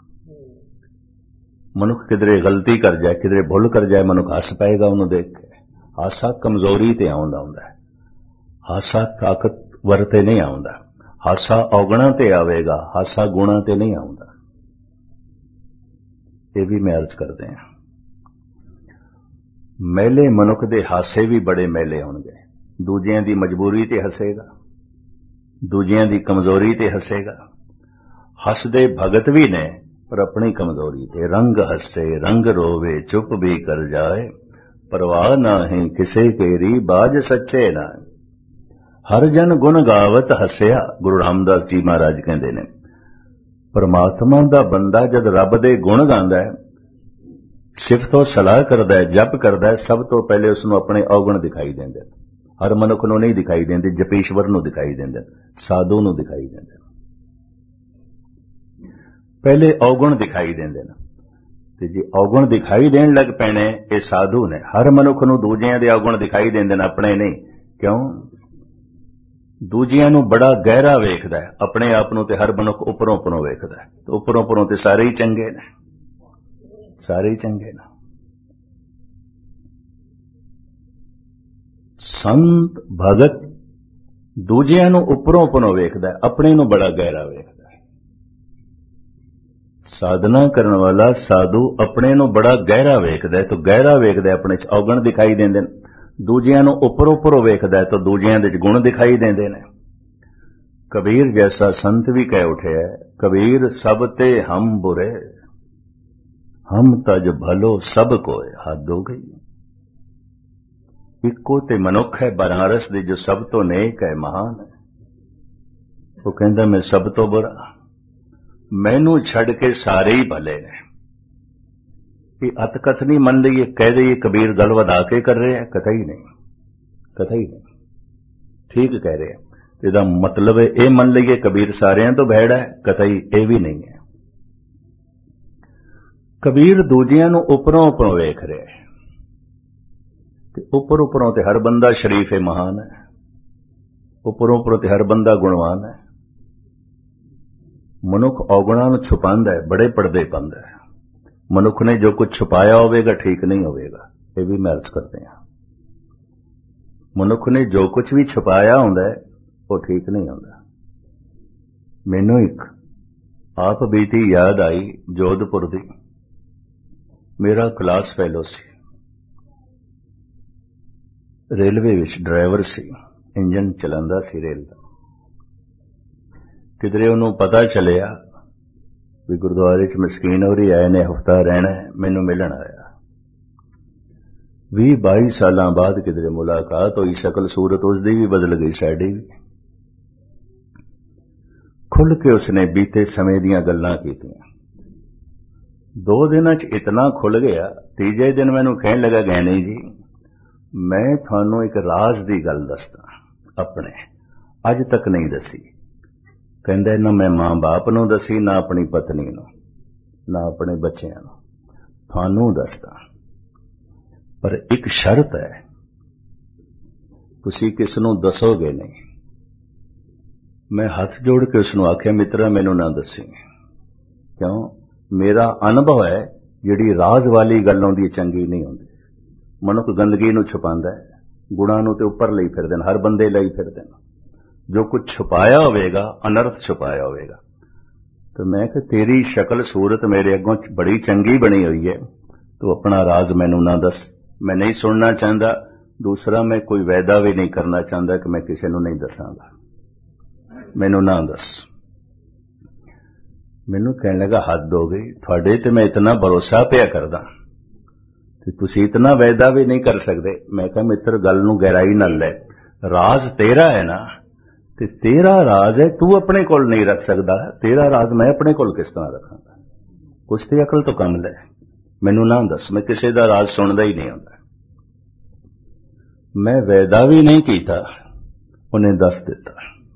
मनुख किधरे गलती कर जाए, किधरे भुल कर जाए, मनुख हस पाएगा उन्होंने देख के। हासा कमजोरी ते आउंदा हुंदा है, हासा ताकतवर ते नहीं आउंदा। हासा औगणा ते आवेगा, हासा गुणा ते नहीं आउंदा। ये भी मैं अर्ज करते हैं। मैले मनुख दे हासे भी बड़े मैले होणगे। दूजियां दी मजबूरी ते हसेगा, दूजियां दी कमजोरी ते हसेगा। हसदे भगत भी ने पर अपनी कमजोरी ते। रंग हसे रंग रोवे, चुप भी कर जाए, परवाह नाही किसे केरी, बाज सच्चे ना। हर जन गुण गावत हसया, गुरु रामदास जी महाराज कहते ने। परमात्मा दा बंदा जद रब दे गुण गांदा है, सिफत और सलाह करदा है, जप करदा है, सब तो पहले उसनों अपने अवगुण दिखाई देंदे। हर मनुख नूं नहीं दिखाई देंदे, जपेश्वर नूं दिखाई देंदे, साधु नूं दिखाई देंदे। पहले अवगुण दिखाई देंदे ने ते जे अवगुण दिखाई देण लग पैणे, ये साधु ने। हर मनुख नूं दूजियां दे अवगुण दिखाई देंदे ने, अपने नहीं। क्यों? दूजियां नूं बड़ा गहरा वेखदा है, अपने आप नूं ते हर मनुख उपरों उपरों वेखदा है। ते उपरों उपरों ते सारे ही चंगे ने, सारे ही चंगे ने। संत भगत दूजियां नूं उपरों उपरों वेखदा है, अपने नूं बड़ा गहरा वेखदा है। साधना करने वाला साधु अपने नूं बड़ा गहरा वेखदा है, तो गहरा वेखदा है, अपने च अवगुण दिखाई देंदे ने। दूजियां नूं उपरों उपरों वेखदा है तो दूजियां दे च गुण दिखाई देंदे ने। कबीर जैसा संत भी कह उठे है, कबीर सब ते हम बुरे, हम तज भलो सब कोय, हद हो गई। इको ते मनुख है बनारस दे जो सब तो नेक है, महान है। वो कहंदा मैं सब तो बुरा, मैनू छड़ के सारे ही भले ने। कि अतकथ नहीं मन लीए, कह दे कबीर गल वधा के कर रहे हैं, कतई नहीं, कतई नहीं, ठीक कह रहे हैं। इसदा मतलब है ये मन लीए कबीर सारियां तो भैड़ा है, कतई ये भी नहीं है। कबीर दूजियां नूं उपरों उपरों वेख रहे है, उपर उपरों ते हर बंदा शरीफ है, महान है। उपरों उपरों ते हर बंदा गुणवान है। मनुख अवगुणां नूं छुपांदा है, बड़े पर्दे पांदा है। मनुख ने जो कुछ छुपाया होवेगा ठीक नहीं होवेगा, ये भी मैं अर्ज करते हैं। मनुख ने जो कुछ भी छुपाया होंदा है वो ठीक नहीं होंदा। मैनू एक आप बीती याद आई जोधपुर दी। मेरा क्लास फैलो सी, रेलवे विच ड्राइवर सी, इंजन चलांदा सी रेल दा। किधरे उन्होंने पता चलिया भी गुरुद्वारे च मस्कीन होरी आए ने, हफ्ता रहना है, मैनू मिलन आया। भी बाई साल बाद किधरे मुलाकात हुई, शकल सूरत उसदी भी बदल गई, साड़ी भी। खुल के उसने बीते समय दियां गल्लां कीतियां। दो दिन च इतना खुल गया, तीजे दिन मैनू कहन लगा, गैनी जी मैं थानू एक राज दी गल दसदा, अपने अज तक नहीं दसी। कहंदा ना मैं मां बाप नू दसी, ना अपनी पत्नी नू, ना अपने बच्चियां नू, थानू दसदा। पर एक शर्त है, तुसी किस नूं दसोगे नहीं। मैं हाथ जोड़ के उसनूं आख्या, मित्रा मैनू ना दसी, क्यों? मेरा अनुभव है जिहड़ी राज वाली गल हुंदी चंगी नहीं हुंदी। मनुख गंदगी नूं छुपांदा है, गुणां नूं ते उपर लई फिरदे ने, हर बंदे लई फिरदे ने। जो कुछ छुपाया होवेगा अनर्थ छुपाया होवेगा। तो मैं कि तेरी शक्ल सूरत मेरे अगों बड़ी चंगी बनी हुई है, तू अपना राज मैनू ना दस, मैं नहीं सुनना चाहता। दूसरा, मैं कोई वायदा भी नहीं करना चाहता कि मैं किसी नूं नहीं दसांगा, मैनू ना दस। मैनू कहने लगा, हद हो गई, थोड़े ते मैं इतना भरोसा पिया करदा ते तुसीं इतना वायदा भी नहीं कर सकते। मैं कहा, मित्र गल नूं गहराई नाल ले, राज तेरा है ना, ते तेरा राज है, तू अपने कोल नहीं रख सकदा, तेरा राज मैं अपने कोल किस तरह रखांगा? कुछ ते अकल तो कम ले, मैनू ना दस, मैं किसी दा राज सुनदा ही नहीं हुंदा। मैं वायदा भी नहीं कीता, उन्हें दस दिता।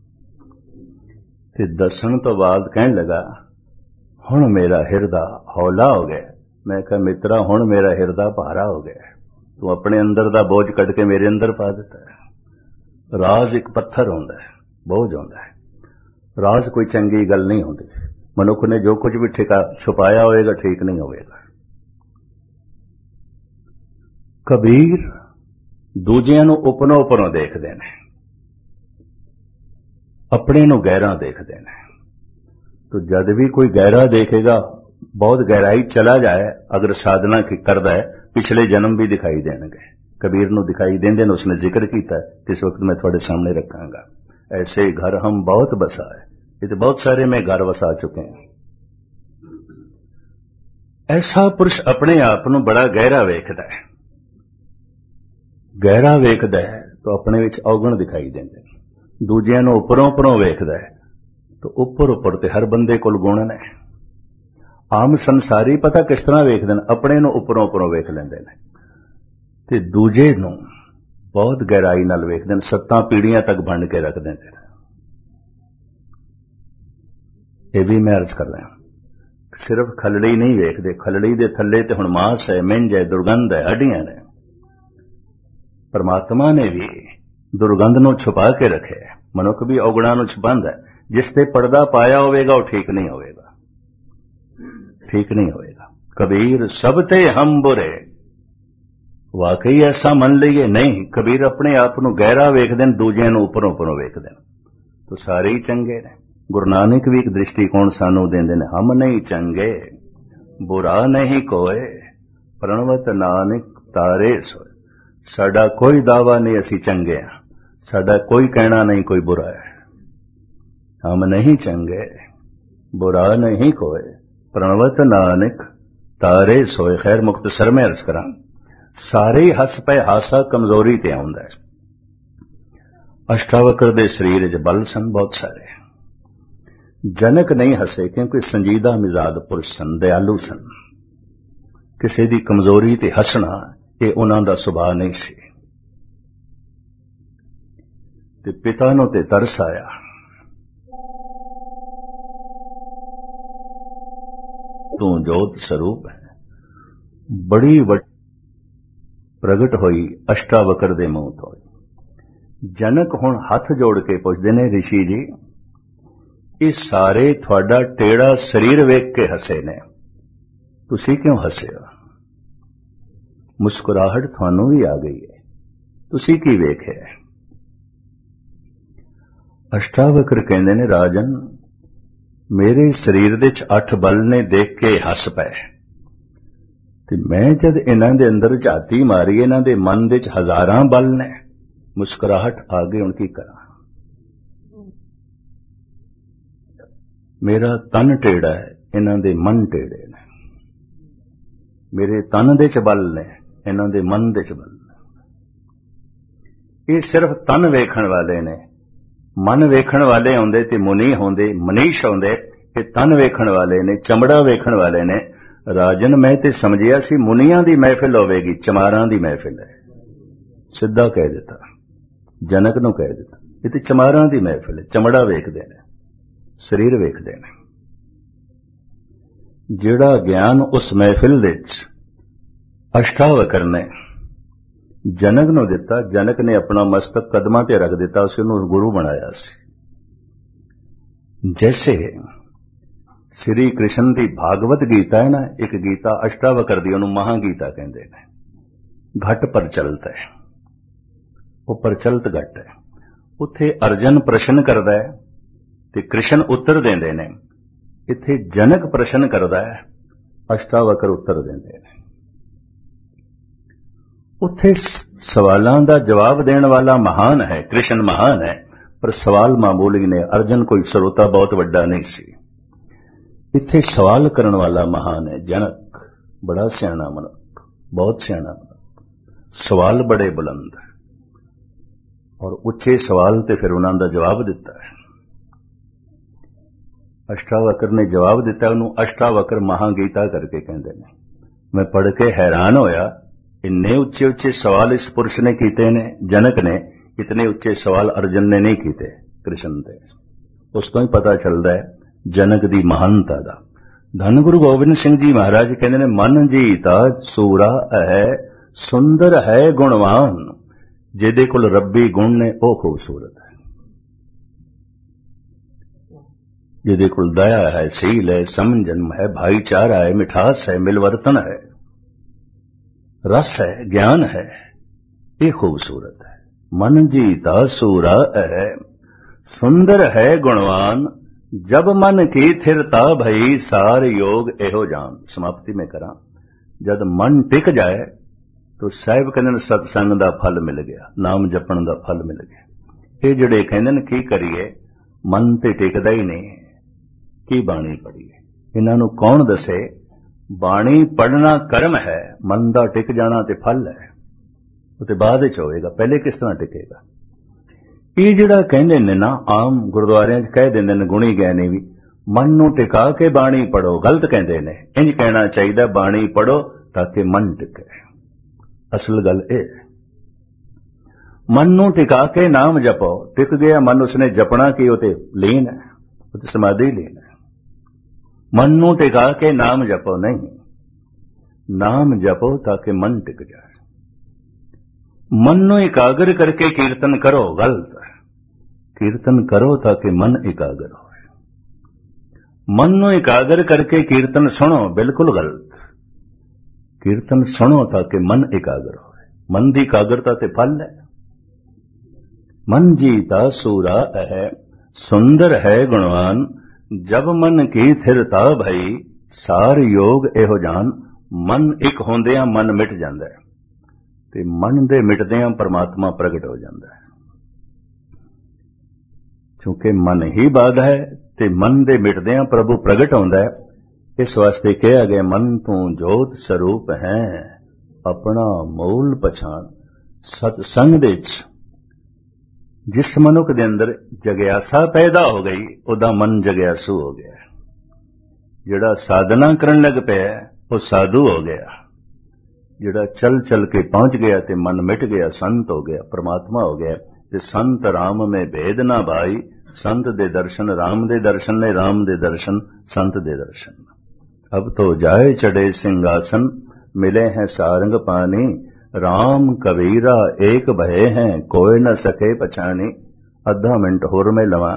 ते दसन तो बाद कहने लगा, हुण मेरा हिरदा हौला हो गया। मैं कहा, मित्रा हुण मेरा हिरदा भारा हो गया, तू अपने अंदर दा बोझ कट के मेरे अंदर पा दिता है। राज एक पत्थर होंदा है, बोझ होंदा है। राज कोई चंगी गल नहीं होंदी। मनुख ने जो कुछ भी ठिका छुपाया होएगा ठीक नहीं होएगा। कबीर दूजियां नूं उपनों उपरों देखदे ने, अपने नूं गहरा देखदे ने। तो जद भी कोई गहरा देखेगा, बहुत गहराई चला जाए, अगर साधना करदा है, पिछले जन्म भी दिखाई देंगे। कबीर नूं दिखाई देंदे ने, उसने जिक्र कीता है, इस वक्त मैं थोड़े सामने रखांगा। ऐसे घर हम बहुत बसा है, ये तो बहुत सारे में घर वसा चुके हैं। ऐसा पुरुष अपने आप नूं बड़ा गहरा वेखदा है। गहरा वेखदा है तो अपने विच औगण दिखाई देंदे ने। दूजियां नूं उपरों उपरों वेखदा है तो उपर उपर ते हर बंदे कोल गुण ने। आम संसारी पता किस तरह वेखदे ने, अपने नूं उपरों उपरों वेख लैंदे ने ते दूजे नूं बहुत गहराई नाल वेखदे ने, सत्तां पीढ़ियां तक बंड के रख देंदे ने। ये भी मैं अर्ज कर रहा हूं, सिर्फ खलड़ी नहीं वेखदे, खलड़ी दे थल्ले ते हुण मांस है, मिंज है, दुर्गंध है, हड्डियां ने। परमात्मा ने भी दुर्गंध नूं छुपा के रखे, मनुख भी औगुणां नूं छुपांदा है। जिस ते पर्दा पाया होवेगा वो ठीक नहीं होवेगा, ठीक नहीं होएगा। कबीर सब ते हम बुरे, वाकई ऐसा मन लीए नहीं। कबीर अपने आप नूं गहरा वेखदे ने, दूजियां नूं उपरों उपरों वेखदे ने, तो सारे ही चंगे ने। गुरु नानक भी एक दृष्टिकोण सानू देंदे ने, हम नहीं चंगे बुरा नहीं कोय, प्रणवत नानक तारे सोए। साडा कोई दावा नहीं असी चंगे हां, साडा कोई कहना नहीं कोई बुरा है। हम नहीं चंगे बुरा नहीं कोय, प्रणवत नानक तारे सोए। खैर मुख्तसर में अर्ज करा, सारे ही हस पे, हासा कमजोरी ते आउंदा है। अष्टावक्र दे शरीर च बल सन बहुत सारे। जनक नहीं हसे क्योंकि संजीदा मिजाज पुरुष सन, दयालु सन। किसी दी कमजोरी ते हसना ये उन्हां दा सुभाव नहीं सी। ते पिता नूं ते तरस आया, तू जोत स्वरूप है, बड़ी वट प्रगट होई अष्टावक्र दे मुंह तो। जनक हुण हथ जोड़ के पुछदे ने, ऋषि जी ये सारे थोड़ा टेढ़ा शरीर वेख के हसे ने, तुसी क्यों हसे हो? मुस्कुराहट थानू भी आ गई है, तुसी की वेखे? अष्टावक्र कहंदे ने, राजन मेरे शरीर दे च अठ बल ने, देख के हस पए। ते मैं जद इन्हां दे अंदर झाती मारी, इन्हां दे मन दे च हजारां बल ने, मुस्कुराहट आ गई, हुण की करा? मेरा तन टेढ़ा है, इन्हां दे मन टेढ़े ने। मेरे तन दे च बल ने, इन्हां दे मन दे च बल ने। ये सिर्फ तन वेखण वाले ने, मन वेखण वाले होंदे ते मुनी होंदे, मनीष होंदे। ये तन वेखण वाले ने, चमड़ा वेखण वाले ने। राजन मैं ते समझिया सी मुनियां दी महफिल होवेगी, चमारां दी महफिल है। सिद्धा कह दिता, जनक नूं कह दिता, ये ते चमारां दी महफिल है। चमड़ा वेखदे ने, शरीर वेखदे ने। जिहड़ा ज्ञान उस महफिल विच अष्टावक्र ने ਜਨਕ ਨੂੰ ਦਿੱਤਾ। ਜਨਕ ਨੇ ਆਪਣਾ ਮਸਤਕ ਕਦਮਾਂ ਤੇ ਰੱਖ ਦਿੱਤਾ ਸੀ, ਉਹਨੂੰ ਗੁਰੂ ਬਣਾਇਆ ਸੀ। ਜੈਸੇ ਸ੍ਰੀ ਕ੍ਰਿਸ਼ਨ ਦੀ ਭਾਗਵਤ ਗੀਤਾ ਹੈ ਨਾ, ਇੱਕ ਗੀਤਾ ਅਸ਼ਟਾਵਕਰ ਦੀ, ਉਹਨੂੰ ਮਹਾ ਗੀਤਾ ਕਹਿੰਦੇ ਨੇ। ਘਟ ਪ੍ਰਚਲਿਤ ਹੈ, ਉਹ ਪ੍ਰਚਲਿਤ ਘਟ ਹੈ। ਉੱਥੇ ਅਰਜਨ ਪ੍ਰਸ਼ਨ ਕਰਦਾ ਹੈ ਤੇ ਕ੍ਰਿਸ਼ਨ ਉੱਤਰ ਦਿੰਦੇ ਨੇ। ਇੱਥੇ ਜਨਕ ਪ੍ਰਸ਼ਨ ਕਰਦਾ ਹੈ, ਅਸ਼ਟਾਵਕਰ ਉੱਤਰ ਦਿੰਦੇ ਨੇ। ਉੱਥੇ ਸਵਾਲਾਂ ਦਾ ਜਵਾਬ ਦੇਣ ਵਾਲਾ ਮਹਾਨ ਹੈ, ਕ੍ਰਿਸ਼ਨ ਮਹਾਨ ਹੈ, ਪਰ ਸਵਾਲ ਮਾਮੂਲੀ ਨੇ। ਅਰਜਨ ਕੋਈ ਸਰੋਤਾ ਬਹੁਤ ਵੱਡਾ ਨਹੀਂ ਸੀ। ਇੱਥੇ ਸਵਾਲ ਕਰਨ ਵਾਲਾ ਮਹਾਨ ਹੈ ਜਨਕ, ਬੜਾ ਸਿਆਣਾ ਮਨੁੱਖ, ਬਹੁਤ ਸਿਆਣਾ ਮਨੁੱਖ। ਸਵਾਲ ਬੜੇ ਬੁਲੰਦ ਹੈ ਔਰ ਉੱਚੇ ਸਵਾਲ ਤੇ ਫਿਰ ਉਹਨਾਂ ਦਾ ਜਵਾਬ ਦਿੱਤਾ ਹੈ। ਅਸ਼ਟਾਵਕਰ ਨੇ ਜਵਾਬ ਦਿੱਤਾ, ਉਹਨੂੰ ਅਸ਼ਟਾਵਕਰ ਮਹਾ ਗੀਤਾ ਕਰਕੇ ਕਹਿੰਦੇ ਨੇ। ਮੈਂ ਪੜ੍ਹ ਕੇ ਹੈਰਾਨ ਹੋਇਆ, ਇੰਨੇ ਉੱਚੇ ਉੱਚੇ ਸਵਾਲ ਇਸ ਪੁਰਸ਼ ਨੇ ਕੀਤੇ ਨੇ, ਜਨਕ ਨੇ। ਇਤਨੇ ਉੱਚੇ ਸਵਾਲ ਅਰਜਨ ਨੇ ਨਹੀਂ ਕੀਤੇ ਕ੍ਰਿਸ਼ਨ ਦੇ। ਉਸ ਤੋਂ ਹੀ ਪਤਾ ਚੱਲਦਾ ਹੈ ਜਨਕ ਦੀ ਮਹਾਨਤਾ ਦਾ। ਧੰਨ ਗੁਰੂ ਗੋਬਿੰਦ ਸਿੰਘ ਜੀ ਮਹਾਰਾਜ ਕਹਿੰਦੇ ਨੇ, ਮਨ ਜੀਤਾ ਸੂਰਾ ਹੈ, ਸੁੰਦਰ ਹੈ ਗੁਣਵਾਨ। ਜਿਹਦੇ ਕੋਲ ਰੱਬੀ ਗੁਣ ਨੇ ਉਹ ਖੂਬਸੂਰਤ ਹੈ। ਜਿਹਦੇ ਕੋਲ ਦਇਆ ਹੈ, ਸੀਲ ਹੈ, ਸਮਝਨ ਹੈ, ਭਾਈਚਾਰਾ ਹੈ, ਮਿਠਾਸ ਹੈ, ਮਿਲਵਰਤਨ ਹੈ, रस है, ज्ञान है, ये खूबसूरत है। मन जीता सूरा है, सुंदर है गुणवान। जब मन की थिरता भई, सार योग एहो जान। समाप्ति में करा, जब मन टिक जाए तो साहिब कहते सत्संग का फल मिल गया, नाम जपण का फल मिल गया। ये जिहड़े कहंदे ने की करिए, मन ते टिकदा ही नहीं, की बाणी पढ़ीए। इन्हां नूं कौन दसे? बाणी पढ़ना कर्म है, मन का टिक जाना ते फल है, वो बाद च होएगा, पहले किस तरह टिकेगा? ये जिहड़ा कहंदे ने ना, आम गुरुद्वारियां च कह दिंदे ने गुणी ज्ञानी भी, मन नूं टिका के बाणी पढ़ो, गलत कहंदे ने। इंज कहना चाहिए, बाणी पढ़ो ताकि मन टिके। असल गल ए, मन नूं टिका के नाम जपो। टिक गया मन, उसने जपना की, वो ते लीन है, वो ते समाधि लीन है। मन नूं टिका के नाम जपो नहीं, नाम जपो ताकि मन टिक जाए। मन नूं एकाग्र करके कीर्तन करो, गलत है। कीर्तन करो ताकि मन एकाग्र हो। मन नूं एकाग्र करके कीर्तन सुनो, बिल्कुल गलत। कीर्तन सुनो ताकि मन एकाग्र हो। मन की एकाग्रता ते फल है। मन जीता सूरा है, सुंदर है गुणवान। जब मन की थिरता भई, सार योग एहो जान। मन एक होंदियां मन मिट जांदा है ते मन दे मिटदियां परमात्मा प्रगट हो जांदा है। क्योंकि मन ही बाधा है ते मन दे मिटदियां प्रभु प्रगट होंदा है। इस वास्ते कहा गया, मन तू जोत स्वरूप है, अपना मूल पछाण। सतसंग दे जिस मनुख के अंदर जग्यासा पैदा हो गई, उदा मन जग्यासू हो गया। जिहड़ा साधना करन लग पिया वो साधु हो गया। जिहड़ा चल चल के पहुंच गया ते मन मिट गया, संत हो गया, परमात्मा हो गया। ते संत राम में भेद ना भाई, संत दे दर्शन राम दे दर्शन ने, राम दे दर्शन संत दे दर्शन। अब तो जाए चढ़े सिंहासन, मिले हैं सारंग पानी। राम कबीरा एक भय हैं, कोई न सके पछानी। अद्धा मिनट होर मैं लवां।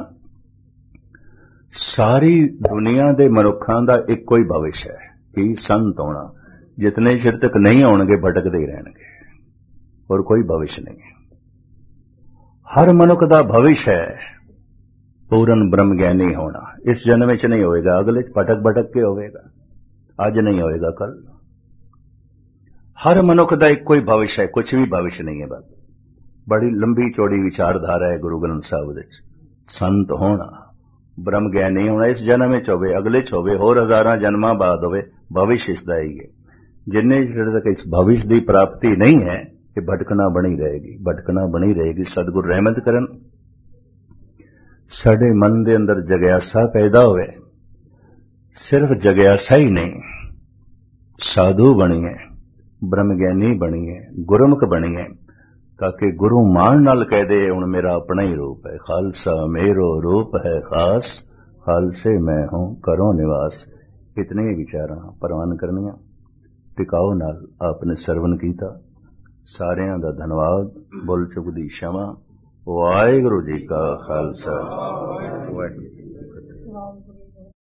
सारी दुनिया दे मनुखां दा इक्को ही भविष्य है कि संत होना। जितने चिर तक नहीं आउणगे भटकदे ही रहणगे, और कोई भविष्य नहीं है। हर मनुख दा भविष्य है पूर्ण ब्रह्म ज्ञानी होना। इस जन्म में नहीं होएगा, अगले भटक भटक के होएगा। आज नहीं होएगा, कल। हर मनुख का एक कोई भविष्य है, कुछ भी भविष्य नहीं है। बात बड़ी लंबी चौड़ी विचारधारा है गुरु ग्रंथ साहब दे। संत होना, ब्रह्म ज्ञानी होना, इस जन्म में होवे, अगले च होवे, होर हजारां जन्मां बाद होवे, भविष्य इसदा ही है। जिन्ने चिर तक इस भविष्य की प्राप्ति नहीं है, ये भटकना बनी रहेगी, भटकना बनी रहेगी। सतगुरु रहमत करन, साडे मन दे अंदर जग्यासा पैदा होवे। सिर्फ जग्यासा ही नहीं, साधु बनिए, ब्रह्म ज्ञानी बनिए, गुरमुख बनिए, ताकि गुरु मान नाल कह दे, हुण मेरा अपना ही रूप है। खालसा मेरो रूप है खास, खालसे मैं हूं करो निवास। इतने विचारां परवान करनियां टिकाओ नाल आपने सरवण कीता। ਸਾਰਿਆਂ ਦਾ ਧੰਨਵਾਦ। ਬੁੱਲ ਚੁੱਕ ਦੀ क्षमा। ਵਾਹਿਗੁਰੂ ਜੀ ਕਾ ਖਾਲਸਾ, ਵਾਹਿਗੁਰੂ ਜੀ ਕੀ ਫਤਿਹ।